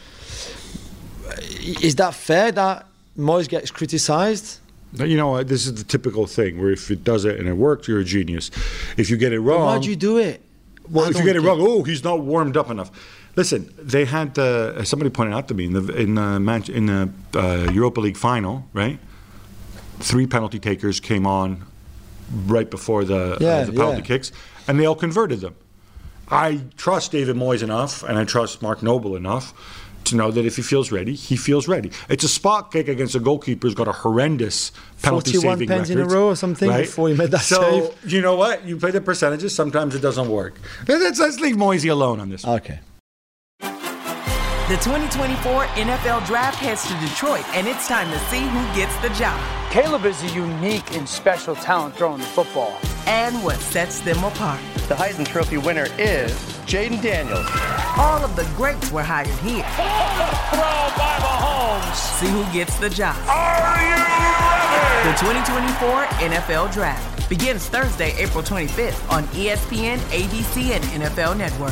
Is that fair that Moyes gets criticised? You know what? This is the typical thing where if it does it and it works, you're a genius. If you get it wrong, Why'd you do it? well, I if you don't get it get- wrong, oh, he's not warmed up enough. Listen, they had uh, somebody pointed out to me in the in the match in the uh, Europa League final, right? Three penalty takers came on right before the, Yeah, uh, the penalty yeah. kicks, and they all converted them. I trust David Moyes enough, and I trust Mark Noble enough to know that if he feels ready, he feels ready. It's a spot kick against a goalkeeper who's got a horrendous penalty forty-one saving pens record. in a row or something right? before he made that so, save. you know what? You play the percentages. Sometimes it doesn't work. Let's, let's leave Moisey alone on this one. Okay. The twenty twenty-four N F L Draft heads to Detroit, and it's time to see who gets the job Caleb is a unique and special talent throwing the football. and what sets them apart. The Heisman Trophy winner is Jaden Daniels. All of the greats were hired here. Throw by Mahomes. See who gets the job. Are you ready? The twenty twenty-four N F L Draft begins Thursday, April twenty-fifth on E S P N, A B C, and N F L Network.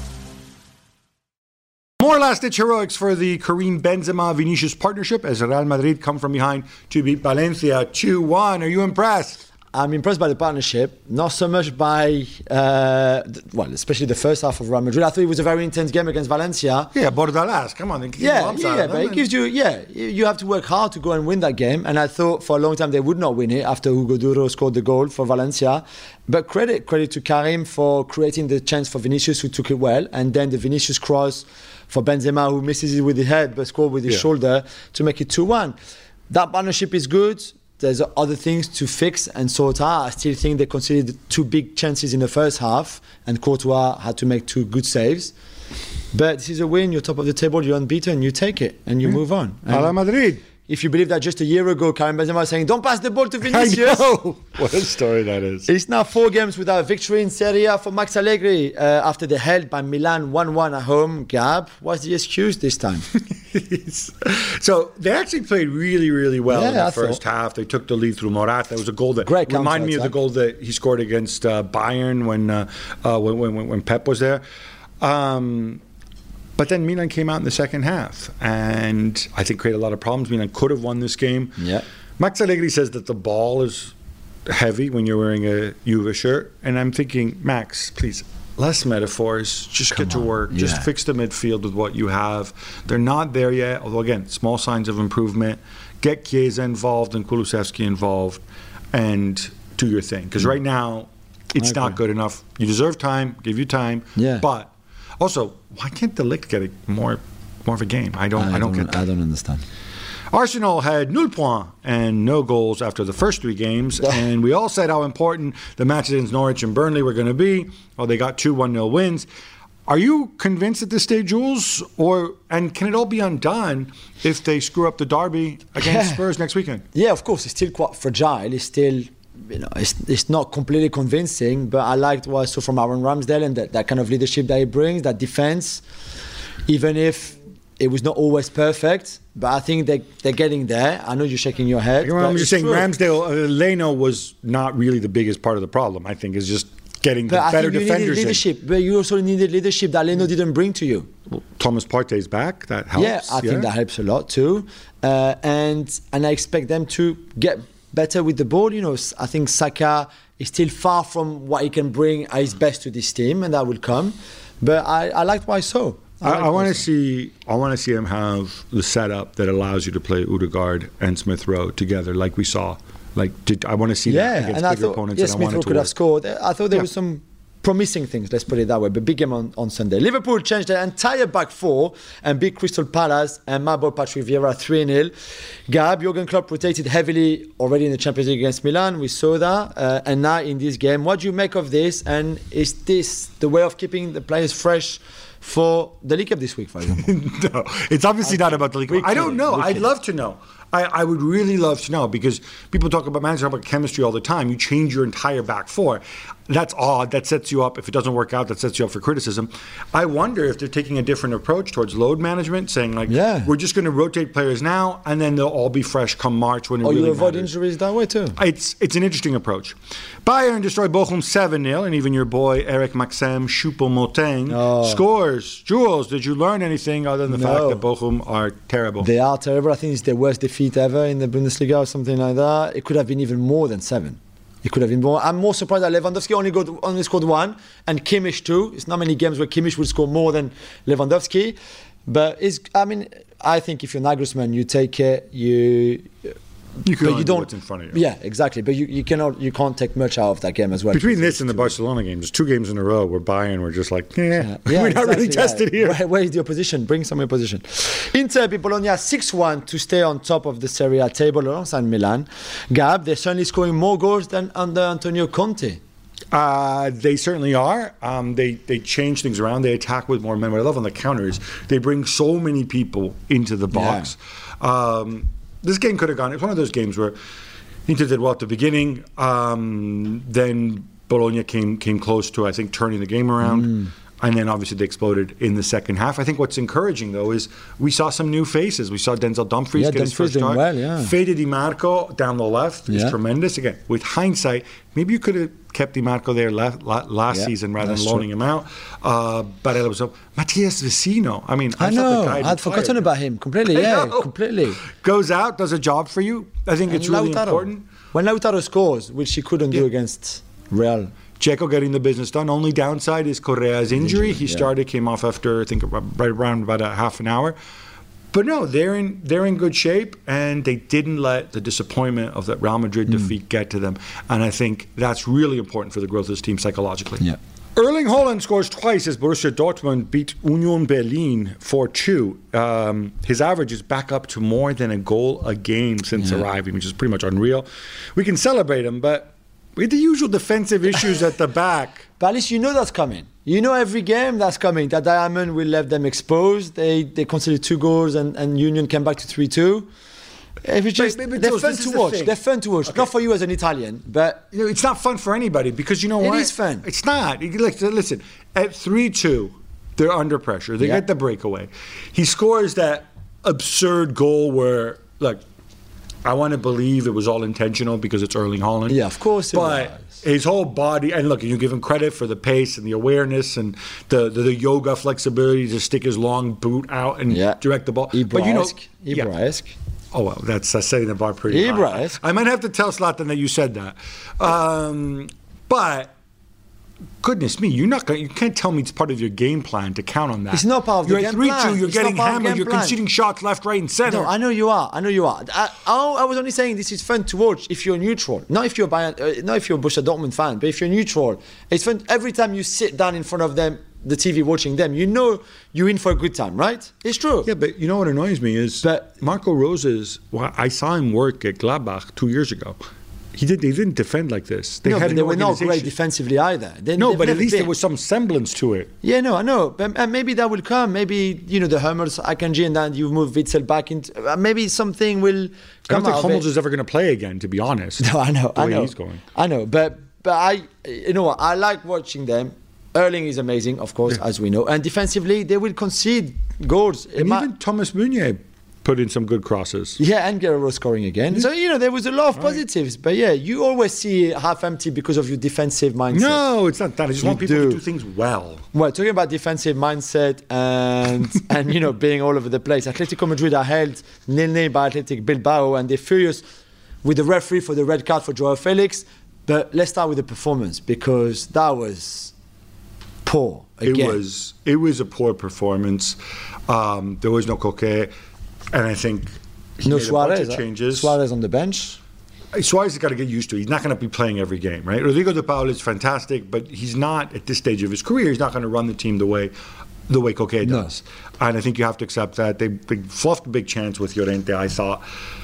More last-ditch heroics for the Karim Benzema-Vinicius partnership as Real Madrid come from behind to beat Valencia two one. Are you impressed? I'm impressed by the partnership, not so much by, uh, well, especially the first half of Real Madrid. I thought it was a very intense game against Valencia. Yeah, Bordalas, come on. Yeah, yeah, but it gives you, yeah, you have to work hard to go and win that game. And I thought for a long time they would not win it after Hugo Duro scored the goal for Valencia. But credit, credit to Karim for creating the chance for Vinicius, who took it well. And then the Vinicius cross for Benzema, who misses it with his head but scored with his yeah. shoulder to make it two one. That partnership is good. There's other things to fix and sort out. I still think they considered two big chances in the first half, and Courtois had to make two good saves. But this is a win. You're top of the table. You're unbeaten. You take it and you mm. move on. And Real Madrid. If you believe that just a year ago, Karim Benzema was saying, "Don't pass the ball to Vinicius." I know. What a story that is. It's now four games without a victory in Serie A for Max Allegri uh, after they held by Milan one one at home. Gab, what's the excuse this time? So they actually played really, really well yeah, in the I first thought. half. They took the lead through Morata. It was a goal that Great reminded me of the attack. goal that he scored against uh, Bayern when, uh, uh, when, when when Pep was there. Um, But then Milan came out in the second half and I think created a lot of problems. Milan could have won this game. Yeah. Max Allegri says that the ball is heavy when you're wearing a Juve shirt. And I'm thinking, Max, please, less metaphors. Just Come get to on. work. Yeah. Just fix the midfield with what you have. They're not there yet, although, again, small signs of improvement. Get Chiesa involved and Kulusevski involved and do your thing. Because right now, it's not good enough. You deserve time. Give you time. Yeah. But also, why can't De Ligt get a more more of a game? I don't. I, I don't, don't get that. I don't understand. Arsenal had nul points and no goals after the first three games, and we all said how important the matches against Norwich and Burnley were going to be. Well, they got two one nil wins. Are you convinced at this stage, Jules, or and can it all be undone if they screw up the derby against Yeah. Spurs next weekend? Yeah, of course, it's still quite fragile. It's still, you know, it's, it's not completely convincing, but I liked what I saw from Aaron Ramsdale and that, that kind of leadership that he brings, that defense, even if it was not always perfect, but I think they, they're getting there. I know you're shaking your head. Well, but I'm just it's saying true. Ramsdale, uh, Leno was not really the biggest part of the problem. I think is just getting the But I better think you defenders needed in. leadership, but you also needed leadership that Leno didn't bring to you. Thomas Partey's back. That helps. Yeah, I think that helps a lot too. Uh, and and I expect them to get better with the ball. You know, I think Saka is still far from what he can bring at his best to this team, and that will come. But I, I liked what I saw. I, liked I what want to saw. see. I want to see him have the setup that allows you to play Odegaard and Smith Rowe together, like we saw. Like, did, I want to see that Yeah, against and I bigger thought opponents. yes, and I Smith want Rowe it to could have work. scored. I thought there Yeah. was some promising things, let's put it that way, but big game on, on Sunday. Liverpool changed their entire back four and beat Crystal Palace and my boy Patrick Vieira three nil. Gab, Jurgen Klopp rotated heavily already in the Champions League against Milan, we saw that, uh, and now in this game. What do you make of this, and is this the way of keeping the players fresh for the League Cup this week, for example? No, it's obviously not about the league. We're I don't kidding, know. we're I'd kidding. love to know. I, I would really love to know because people talk about managers, talk about chemistry all the time. You change your entire back four. That's odd. That sets you up. If it doesn't work out, that sets you up for criticism. I wonder if they're taking a different approach towards load management, saying like, Yeah. we're just going to rotate players now, and then they'll all be fresh come March when it Or really you avoid matters. injuries that way too? It's it's an interesting approach. Bayern destroyed Bochum seven nil, and even your boy Eric Maxim Choupo-Moting Oh. scores. Jules, did you learn anything other than the No. fact that Bochum are terrible? They are terrible. I think it's their worst defeat ever in the Bundesliga or something like that. It could have been even more than seven. It could have been more. I'm more surprised that Lewandowski only got only scored one, and Kimmich too. It's not many games where Kimmich will score more than Lewandowski. But it's, I mean, I think if you're Nagelsmann, you take it. You, You can but only you do don't. what's in front of you. Yeah, exactly. But you, you cannot. You can't take much out of that game as well. Between this and the Barcelona game, there's two games in a row where Bayern were just like, eh, Yeah, we're not really exactly, tested yeah. here. Where, where is the opposition? Bring some opposition. Inter beat Bologna six one to stay on top of the Serie A table alongside Milan. Gab, they're certainly scoring more goals than under Antonio Conte. Uh, they certainly are. Um, they they change things around. They attack with more men. What I love on the counters, they bring so many people into the box. Um, this game could have gone. It's one of those games where Inter did well at the beginning. Um, then Bologna came came close to, I think, turning the game around. And then obviously they exploded in the second half. I think what's encouraging, though, is we saw some new faces. We saw Denzel Dumfries Yeah, get his Dumfries first doing start. well, yeah. Fede Di Marco down the left is Yeah. tremendous. Again, with hindsight, maybe you could have kept Di Marco there left, la- last Yeah, season rather than that's loaning true. him out. Uh, but it was uh, Matthias Vecino. I mean, I, I thought know. the guy I'd forgotten about him completely. I Yeah, know. completely. Goes out, does a job for you. I think And it's really Lautaro. important. When Lautaro scores, which he couldn't Yeah. do against Real. Checo getting the business done. Only downside is Correa's injury. He yeah. started, came off after I think right around about a half an hour. But no, they're in they're in good shape, and they didn't let the disappointment of that Real Madrid Mm. defeat get to them. And I think that's really important for the growth of this team psychologically. Yeah. Erling Haaland scores twice as Borussia Dortmund beat Union Berlin four two. Um, his average is back up to more than a goal a game since Yeah. arriving, which is pretty much unreal. We can celebrate him, but with the usual defensive issues at the back. But at least you know that's coming. You know every game that's coming. That Diamond will leave them exposed. They they conceded two goals and, and Union came back to three two. If it's just, but- but they're Jules, fun this to is the watch. thing. They're fun to watch. Okay. Not for you as an Italian, but You know, it's not fun for anybody because you know It what? is fun. It's not. You- like, Listen, at three two, they're under pressure. They Yeah. get the breakaway. He scores that absurd goal where, like, I want to believe it was all intentional because it's Erling Haaland. Yeah, of course it but was. his whole body, and look, you give him credit for the pace and the awareness and the, the, the yoga flexibility to stick his long boot out and yeah, direct the ball. Ibra-esque. But you know, yeah. Ibra-esque. Oh, well, that's uh, setting the bar pretty high. Ibra-esque. I might have to tell Zlatan that you said that. Um, but, goodness me, you're not gonna, you can't tell me it's part of your game plan to count on that. It's not part of the you're game at three two, plan. you're It's not getting part of the hammered, game you're plan. conceding shots left, right, and center. No, I know you are. I know you are. I, I, I was only saying this is fun to watch if you're neutral. Not if you're Bayern, uh, not if you're a Borussia Dortmund fan, but if you're neutral, it's fun. Every time you sit down in front of them, the T V watching them, you know you're in for a good time, right? It's true. Yeah, but you know what annoys me is But- Marco Rosa's. Well, I saw him work at Gladbach two years ago. He did. They didn't defend like this. They no, had but an they were not great organization. defensively either. They, No, they've but at never least been. there was some semblance to it. Yeah, no, I know. But, and maybe that will come. Maybe, you know, the Hummels, Akanji, and then you move Witzel back into. Uh, maybe something will I don't come think out of Hummels it. is ever going to play again, to be honest. No, I know. The I way know. he's going. I know. But but I, you know what? I like watching them. Erling is amazing, of course, as we know. And defensively, they will concede goals. It And might- even Thomas Meunier put in some good crosses. yeah, and Guerrero scoring again. So, you know, there was a lot of positives. But yeah, you always see it half empty because of your defensive mindset. No, it's not that. I just You want people do. to do things well. Well, talking about defensive mindset and and you know being all over the place, Atletico Madrid are held nil-nil by Athletic Bilbao, and they're furious with the referee for the red card for Joao Felix. But let's start with the performance because that was poor. Again. It was it was a poor performance. Um, there was no Coquet, and I think he no made a bunch Suarez. of uh, changes. Suarez on the bench. Suarez has got to get used to it. He's not going to be playing every game, right? Rodrigo de Paul is fantastic, but he's not at this stage of his career. He's not going to run the team the way the way Coquet No. does, and I think you have to accept that. They, they fluffed a big chance with Llorente, I thought,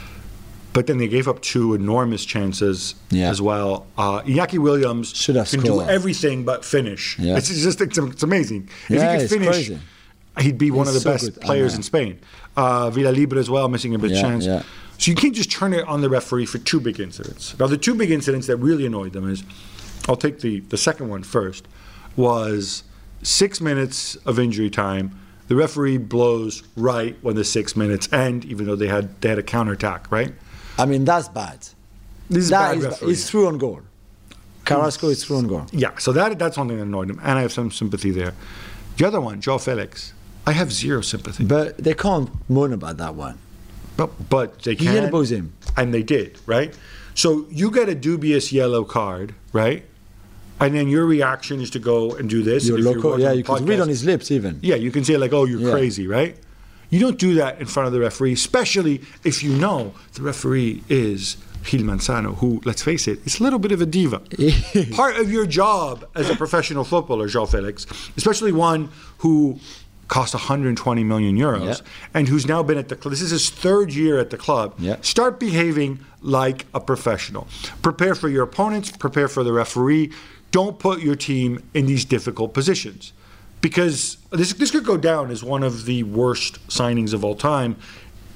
but then they gave up two enormous chances Yeah. as well. Uh, Iñaki Williams Should have can do scored. everything but finish. Yeah. It's just it's, it's amazing. If Yeah, he can it's finish, crazy. he'd be one He's of the so best good. I players know. in Spain. Uh, Villalibre as well, missing a big Yeah, chance. yeah. So you can't just turn it on the referee for two big incidents. Now, the two big incidents that really annoyed them is, I'll take the, the second one first, was six minutes of injury time. The referee blows right when the six minutes end, even though they had they had a counterattack, right? I mean, that's bad. This is That bad is refereeing. it's through on goal. Carrasco is through on goal. Yeah, so that that's one thing that annoyed him, and I have some sympathy there. The other one, Joao Felix, I have zero sympathy. But they can't moan about that one. But, but they He can. elbows him. And they did, right? So you get a dubious yellow card, right? And then your reaction is to go and do this. You're And if local. watching Yeah, the you could read podcast- on his lips even. Yeah, you can say like, "Oh, you're Yeah. crazy," right? You don't do that in front of the referee, especially if you know the referee is Gil Manzano, who, let's face it, is a little bit of a diva. Part of your job as a professional footballer, Joao Felix, especially one who cost one hundred twenty million euros Yeah. and who's now been at the club. This is his third year at the club. Yeah. Start behaving like a professional. Prepare for your opponents, prepare for the referee. Don't put your team in these difficult positions. Because this, this could go down as one of the worst signings of all time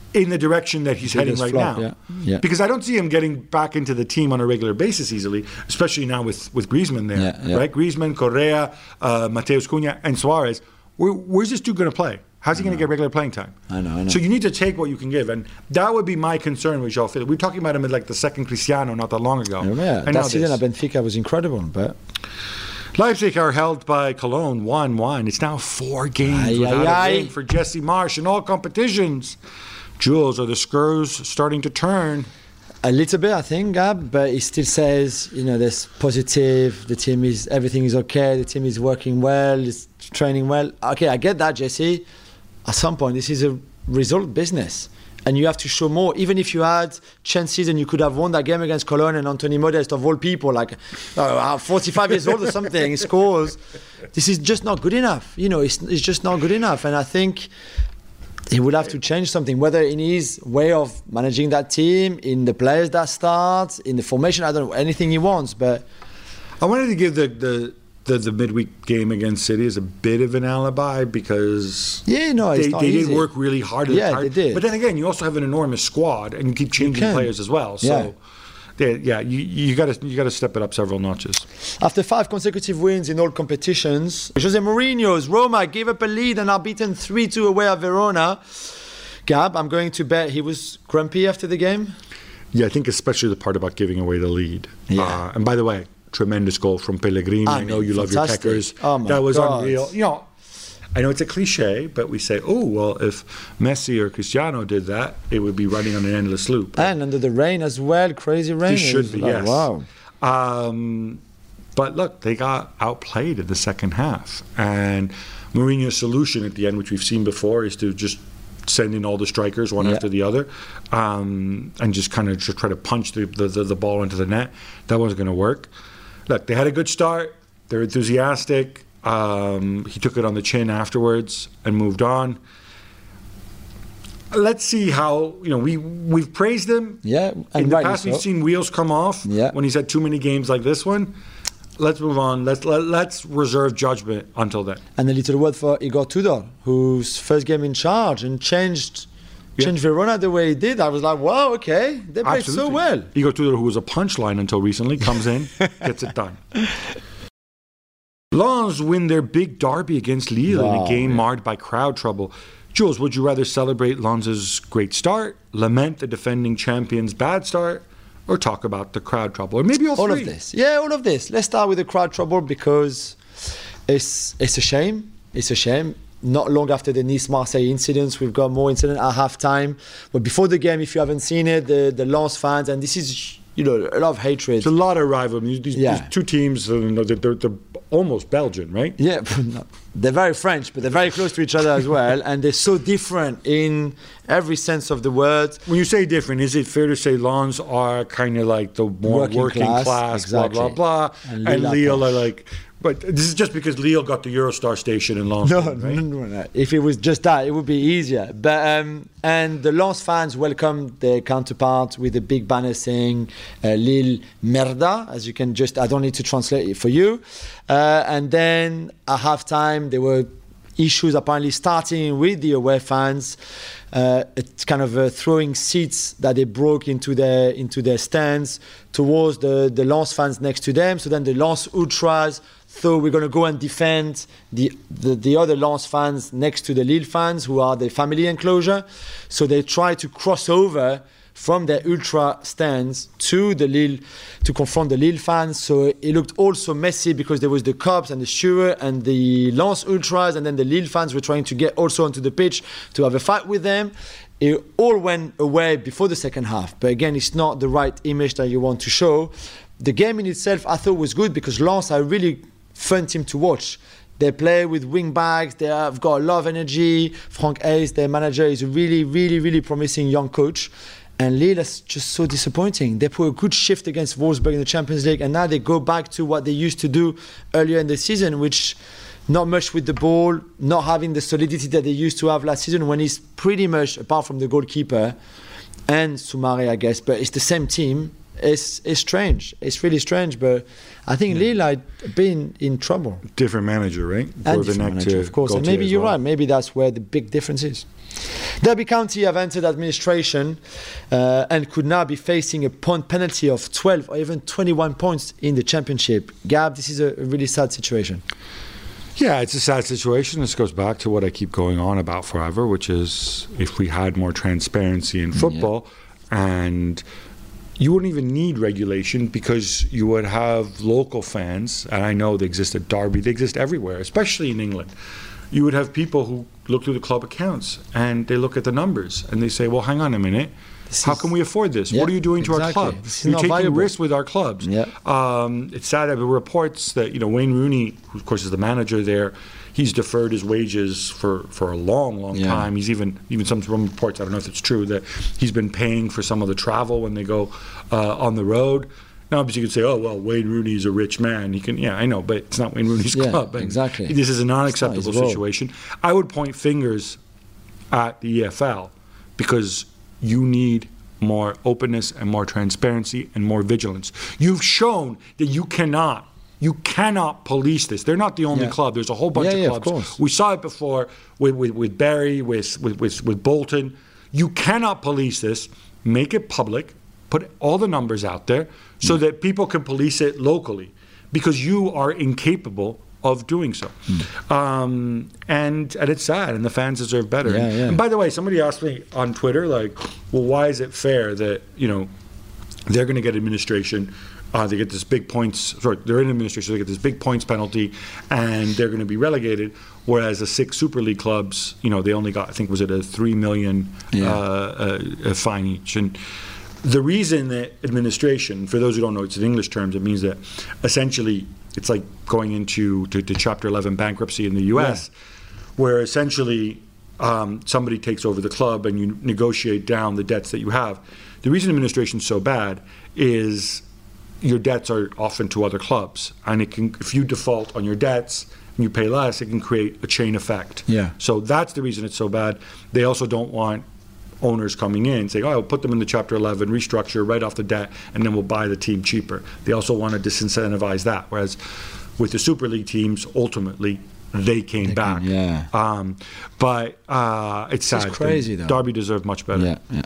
in the direction that he's heading Biggest right flop, now. yeah. Yeah. Because I don't see him getting back into the team on a regular basis easily, especially now with, with Griezmann there, Yeah, yeah. right? Griezmann, Correa, uh, Mateus Cunha, and Suarez. Where, where's this dude going to play? How's he going to get regular playing time? I know, I know. So you need to take what you can give, and that would be my concern with João Felix. We were talking about him as like the second Cristiano not that long ago. Yeah, And now that season this. at Benfica was incredible, but Leipzig are held by Cologne one one. It's now four games Aye, without aye, a aye. win for Jesse Marsch in all competitions. Jules, are the Spurs starting to turn? a little bit, I think, Gab, but he still says, you know, there's positive, the team is, everything is okay, the team is working well, it's training well. Okay, I get that, Jesse. At some point, this is a result business. And you have to show more. Even if you had chances and you could have won that game against Cologne and Anthony Modeste, of all people, like uh, forty-five years old or something, he scores. This is just not good enough. You know, it's, it's just not good enough. And I think he will have to change something, whether in his way of managing that team, in the players that start, in the formation, I don't know, anything he wants. But I wanted to give the, the, the, the midweek game against City as a bit of an alibi because yeah, no, it's they, not they easy. did work really hard. Yeah, hard. they did. But then again, you also have an enormous squad and you keep changing can. players as well. So Yeah. they, yeah, you, you got to you got to step it up several notches. After five consecutive wins in all competitions, Jose Mourinho's Roma gave up a lead and are beaten three two away at Verona. Gab, I'm going to bet he was grumpy after the game. Yeah, I think especially the part about giving away the lead. Yeah. Uh, and by the way, tremendous goal from Pellegrini. I, I know mean, you love your fantastic. Peckers. Oh my that was God. unreal. You know, I know it's a cliche, but we say, oh, well, if Messi or Cristiano did that, it would be running on an endless loop. And under the rain as well, crazy rain. It It should was be, like, yes. Wow. Um, but look, they got outplayed in the second half. And Mourinho's solution at the end, which we've seen before, is to just send in all the strikers one Yeah. after the other um, and just kind of just try to punch the, the, the, the ball into the net. That wasn't going to work. Look, they had a good start. They're enthusiastic. Um, he took it on the chin afterwards and moved on. Let's see how, you know, we, we've praised him. Yeah, In and the rightly past, we've so. seen wheels come off Yeah. when he's had too many games like this one. Let's move on. Let's let, let's reserve judgment until then. And a little word for Igor Tudor, whose first game in charge and changed Yeah. changed Verona the way he did. I was like, wow, okay, they played so Absolutely. well. Igor Tudor, who was a punchline until recently, comes in, gets it done. Lens win their big derby against Lille in Wow, a game yeah. marred by crowd trouble. Jules, would you rather celebrate Lens's great start, lament the defending champions' bad start, or talk about the crowd trouble? Or maybe all, All three. of this. Yeah, all of this. Let's start with the crowd trouble because it's it's a shame. It's a shame. Not long after the Nice-Marseille incidents, we've got more incidents at halftime. But before the game, if you haven't seen it, the, the Lens fans, and this is, you know, a lot of hatred. It's a lot of rivalry. These, Yeah. these two teams, uh, you know, they're, they're, they're almost Belgian, right? Yeah, no, they're very French, but they're very close to each other as well. And they're so different in every sense of the word. When you say different, is it fair to say Lens are kind of like the more working, Working class, class, exactly. blah, blah, blah, And and, Lille are Lille are posh. like... But this is just because Lille got the Eurostar station in Lens. No, right? no, no, no. If it was just that, it would be easier. But um, and the Lens fans welcomed their counterpart with a big banner saying uh, "Lille merda," as you can just. I don't need to translate it for you. Uh, and then at halftime, there were issues apparently starting with the away fans. Uh, it's kind of uh, throwing seats that they broke into their into their stands towards the the Lens fans next to them. So then the Lens ultras thought we're going to go and defend the, the the other Lens fans next to the Lille fans, who are the family enclosure. So they tried to cross over from their ultra stands to the Lille to confront the Lille fans. So it looked also messy because there was the cops and the steward and the Lens ultras, and then the Lille fans were trying to get also onto the pitch to have a fight with them. It all went away before the second half. But again, it's not the right image that you want to show. The game in itself I thought was good because Lens are a really fun team to watch. They play with wing backs. They have got a lot of energy. Frank Hayes, their manager, is a really, really, really promising young coach. And Lille is just so disappointing. They put a good shift against Wolfsburg in the Champions League, and now they go back to what they used to do earlier in the season, which not much with the ball, not having the solidity that they used to have last season when it's pretty much, apart from the goalkeeper and Soumare, I guess, but it's the same team. it's it's strange. It's really strange, but I think yeah. Lille had been in trouble. Different manager, right? And different manager, of course. And maybe you're well. right. Maybe that's where the big difference is. Derby County have entered administration uh, and could now be facing a point penalty of twelve or even twenty-one points in the championship. Gab, this is a, a really sad situation. Yeah, it's a sad situation. This goes back to what I keep going on about forever, which is if we had more transparency in football, yeah. and you wouldn't even need regulation because you would have local fans, and I know they exist at Derby, they exist everywhere, especially in England. You would have people who look through the club accounts and they look at the numbers and they say, well, hang on a minute. This How can we afford this? Yeah, what are you doing to exactly. our club? You're taking viable. risks with our clubs. Yeah. Um, it's sad. There were reports that, you know, Wayne Rooney, who of course is the manager there, he's deferred his wages for, for a long, long yeah. time. He's even, even some reports, I don't know if it's true, that he's been paying for some of the travel when they go uh, on the road. Now, obviously, you could say, oh, well, Wayne Rooney is a rich man. He can, yeah, I know, but it's not Wayne Rooney's yeah, club. And exactly. This is an unacceptable situation. I would point fingers at the E F L because you need more openness and more transparency and more vigilance. You've shown that you cannot, you cannot police this. They're not the only yeah. club. There's a whole bunch yeah, of yeah, clubs. Of course. We saw it before with, with, with Barry, with, with, with, with Bolton. You cannot police this. Make it public. Put all the numbers out there so mm. that people can police it locally because you are incapable of doing so. Mm. Um, and and it's sad, and the fans deserve better. Yeah, yeah. And by the way, somebody asked me on Twitter, like, well, why is it fair that, you know, they're going to get administration, uh, they get this big points, sorry, they're in administration, they get this big points penalty, and they're going to be relegated, whereas the six Super League clubs, you know, they only got, I think, was it a three million yeah. uh, uh, fine each. And the reason that administration, for those who don't know, it's in English terms, it means that essentially it's like going into to, to Chapter eleven bankruptcy in the U S, yeah. where essentially um, somebody takes over the club and you negotiate down the debts that you have. The reason administration is so bad is your debts are often to other clubs, and it can, if you default on your debts and you pay less, it can create a chain effect. Yeah. So that's the reason it's so bad. They also don't want owners coming in saying, oh, I'll put them in the Chapter eleven, restructure, write off the debt, and then we'll buy the team cheaper. They also want to disincentivize that, whereas with the Super League teams, ultimately, they came they back. Can, yeah. Um, but uh, it's sad. It's crazy, though. Derby deserved much better. Yeah, yeah.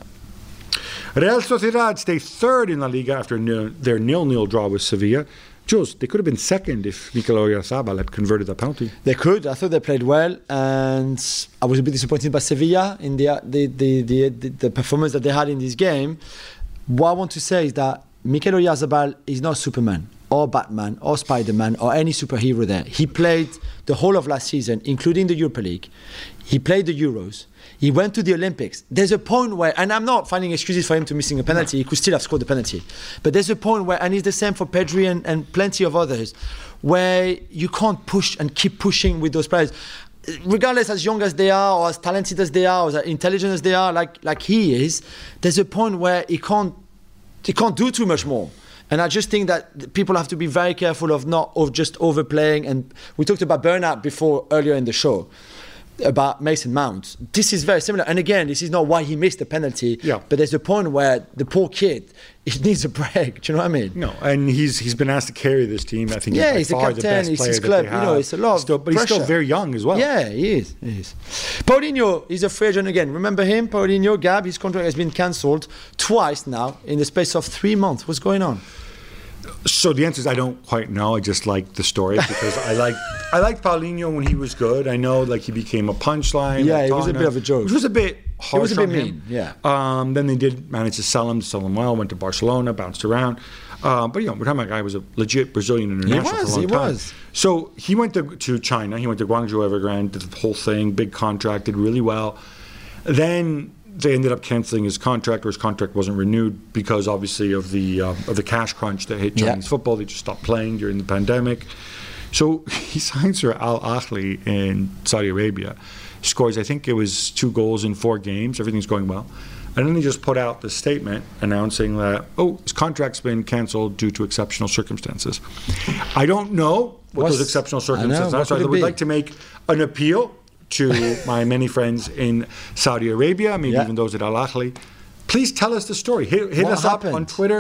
Real Sociedad stay third in La Liga after nil, their nil-nil draw with Sevilla. Jules, they could have been second if Mikel Oyarzabal had converted the penalty. They could. I thought they played well, and I was a bit disappointed by Sevilla in the the the, the, the, the performance that they had in this game. What I want to say is that Mikel Oyarzabal is not Superman or Batman or Spider-Man or any superhero there. He played the whole of last season, including the Europa League. He played the Euros. He went to the Olympics. There's a point where, and I'm not finding excuses for him to missing a penalty, he could still have scored the penalty. But there's a point where, and it's the same for Pedri and, and plenty of others, where you can't push and keep pushing with those players. Regardless as young as they are, or as talented as they are, or as intelligent as they are, like like he is, there's a point where he can't, he can't do too much more. And I just think that people have to be very careful of not of just overplaying. And we talked about burnout before earlier in the show, about Mason Mount. This is very similar. And again, this is not why he missed the penalty. Yeah. But there's a point where the poor kid, he needs a break. Do you know what I mean? No, and he's he's been asked to carry this team. I think yeah, he's, by he's far the captain. the best he's player his that club. they have. You know, it's a lot of still, But pressure. he's still very young as well. Yeah, he is. He is. Paulinho is a free agent again. Remember him? Paulinho, Gab, his contract has been cancelled twice now in the space of three months. What's going on? So the answer is I don't quite know. I just like the story because I like I liked Paulinho when he was good. I know like he became a punchline. Yeah, it was a bit of a joke. Which was a bit harsh. It was a bit on mean. him. Yeah. Um, then they did manage to sell him, to sell him well. Went to Barcelona, bounced around. Um, but you know, we're talking about a guy who was a legit Brazilian international he was, for a long he time. Was. So he went to, to China. He went to Guangzhou Evergrande, did the whole thing, big contract, did really well. Then they ended up cancelling his contract, or his contract wasn't renewed because obviously of the uh, of the cash crunch that hit Chinese yeah. football. They just stopped playing during the pandemic. So he signs for Al Ahly in Saudi Arabia. He scores, I think it was two goals in four games. Everything's going well. And then they just put out this statement announcing that, oh, his contract's been canceled due to exceptional circumstances. I don't know what What's, those exceptional circumstances are. So I would like to make an appeal to my many friends in Saudi Arabia, maybe yeah. even those at Al Ahly. Please tell us the story. Hit, hit What us happened? up on Twitter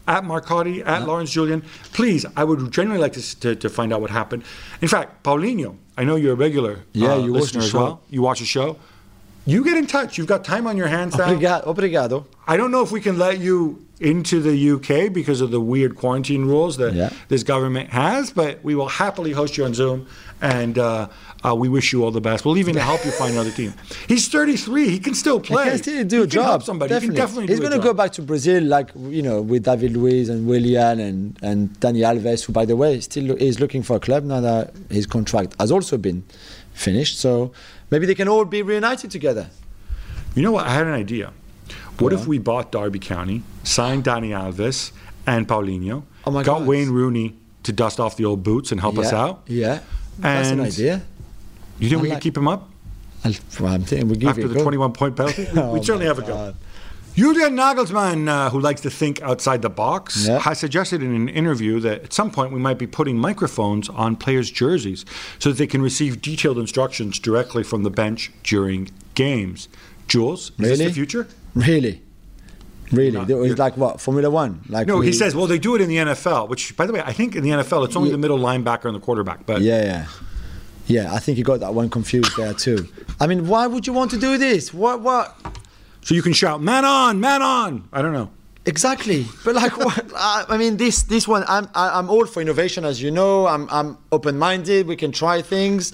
at Marcotti, at yeah. Lawrence Julian. Please, I would genuinely like to, to, to find out what happened. In fact, Paulinho, I know you're a regular yeah, uh, you listener watch as well. You watch the show. You get in touch. You've got time on your hands now. Obrigado. Obrigado. I don't know if we can let you into the U K because of the weird quarantine rules that yeah. this government has, but we will happily host you on Zoom, and uh, uh, we wish you all the best. We'll even help you find another team. He's thirty-three. He can still play. He can still do he a job. Help somebody. Definitely. He can definitely He's do going to go back to Brazil, like, you know, with David Luiz and Willian and, and Dani Alves, who, by the way, still is looking for a club now that his contract has also been finished. So maybe they can all be reunited together. You know what? I had an idea. What if we bought Derby County, signed Dani Alves and Paulinho, oh my got God. Wayne Rooney to dust off the old boots and help yeah, us out? Yeah, that's and an idea. You think I we like, could keep him up? I'll, well, I'm thinking we'll give After it a the go. twenty-one point penalty? oh We'd certainly have a go. God. Julian Nagelsmann, uh, who likes to think outside the box, yeah. has suggested in an interview that at some point we might be putting microphones on players' jerseys so that they can receive detailed instructions directly from the bench during games. Jules, is really? this the future? Really? Really? No, it was like what? Formula One? Like no, we, he says, well, they do it in the N F L, which, by the way, I think in the N F L it's only yeah. the middle linebacker and the quarterback. But Yeah, yeah. Yeah, I think you got that one confused there too. I mean, why would you want to do this? What? What? So you can shout, man on, man on. I don't know. Exactly, but like, what? I, I mean, this this one, I'm I, I'm all for innovation, as you know. I'm I'm open-minded. We can try things,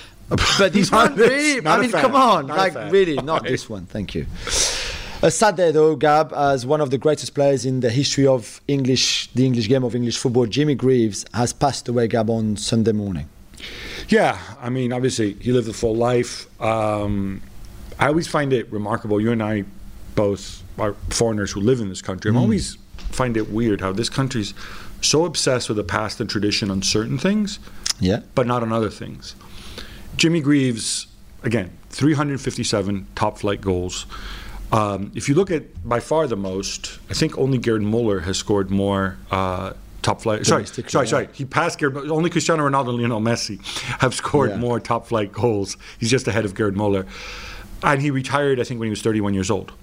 but this one, this, really, not I a mean, fan, come on, not a like, fan. really, not this one. Thank you. A sad day though, Gab, as one of the greatest players in the history of English, the English game of English football, Jimmy Greaves, has passed away, Gab, on Sunday morning. Yeah, I mean, obviously, he lived a full life. Um, I always find it remarkable. You and I both are foreigners who live in this country. I Mm. always find it weird how this country's so obsessed with the past and tradition on certain things, Yeah. but not on other things. Jimmy Greaves, again, three hundred fifty-seven top-flight goals. Um, if you look at by far the most, I think only Gerd Muller has scored more uh, top flight. Sorry, Domestically, sorry, yeah. sorry. He passed Gerd. Only Cristiano Ronaldo and Lionel Messi have scored Yeah. more top flight goals. He's just ahead of Gerd Muller, and he retired, I think, when he was thirty-one years old.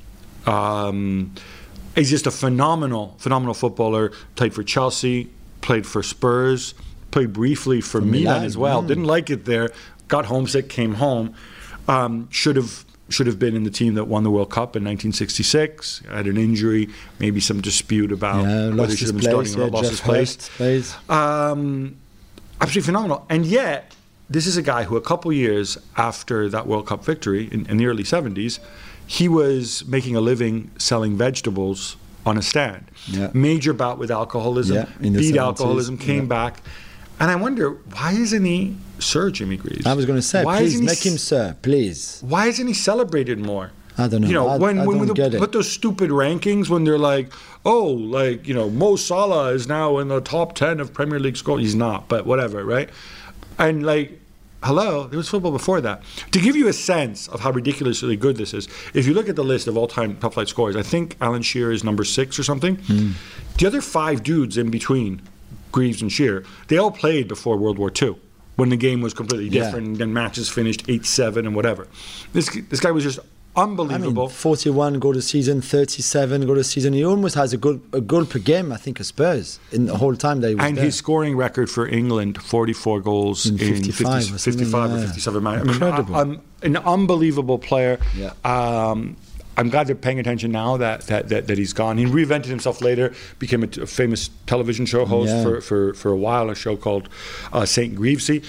Um, he's just a phenomenal, phenomenal footballer. Played for Chelsea, played for Spurs, played briefly for, For Milan, Milan, as well. mm. Didn't like it there. Got homesick, came home. Um, should have should have been in the team that won the World Cup in nineteen sixty-six. Had an injury, maybe some dispute about Yeah, whether lost he should his have been place. starting or Yeah, not lost Jeff his place. Hurst plays. Um, absolutely phenomenal. And yet, this is a guy who a couple years after that World Cup victory in, in the early seventies, he was making a living selling vegetables on a stand. Yeah. Major bout with alcoholism, Yeah, in the beat seventies, alcoholism, came yeah. back. And I wonder, why isn't he Sir Jimmy Greaves? I was going to say, Why please isn't he make him s- sir, please. Why isn't he celebrated more? I don't know. You know, I- when I when don't we get it. put those stupid rankings, when they're like, oh, like, you know, Mo Salah is now in the top ten of Premier League score. He's not, but whatever, right? And like, hello, there was football before that. To give you a sense of how ridiculously good this is, if you look at the list of all-time top-flight scorers, I think Alan Shearer is number six or something. Hmm. The other five dudes in between, Greaves and Shearer, they all played before World War Two, when the game was completely Yeah. different and matches finished eight seven and whatever. This this guy was just I unbelievable. mean, forty-one goal a season, thirty-seven goal a season. He almost has a goal, a goal per game, I think, at Spurs in the whole time that he was and there. his scoring record for England, forty-four goals In in, fifty-five fifty, or something, fifty-five or yeah. fifty-seven matches. Incredible. I mean, I, I'm an unbelievable player. Yeah. Um, I'm glad they're paying attention now that, that, that, that he's gone. He reinvented himself later, became a, t- a famous television show host Yeah. for, for, for a while, a show called uh, Saint Greavesy.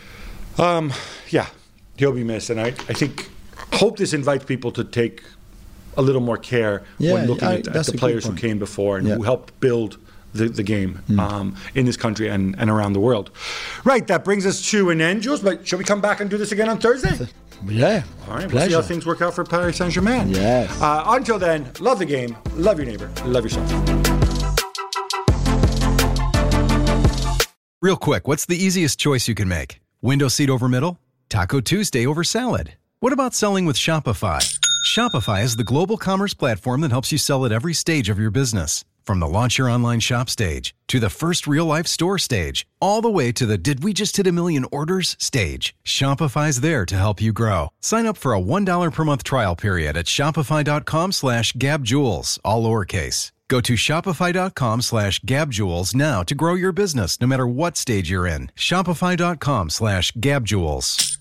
Um, yeah, he'll be missed. And I, I think, hope this invites people to take a little more care Yeah, when looking I- at, at that's the a good players who point. came before and Yeah. who helped build the, the game Mm. um, in this country and, and around the world. Right, that brings us to an end, Jules, but shall we come back and do this again on Thursday? Yeah, All right, we'll see pleasure. how things work out for Paris Saint-Germain. Yes. Uh, until then, love the game, love your neighbor, love yourself. Real quick, what's the easiest choice you can make? Window seat over middle? Taco Tuesday over salad? What about selling with Shopify? Shopify is the global commerce platform that helps you sell at every stage of your business. From the launch your online shop stage, to the first real life store stage, all the way to the did we just hit a million orders stage. Shopify's there to help you grow. Sign up for a one dollar per month trial period at shopify.com slash gabjules, all lowercase. Go to shopify.com slash gabjewels now to grow your business no matter what stage you're in. Shopify.com slash gabjewels.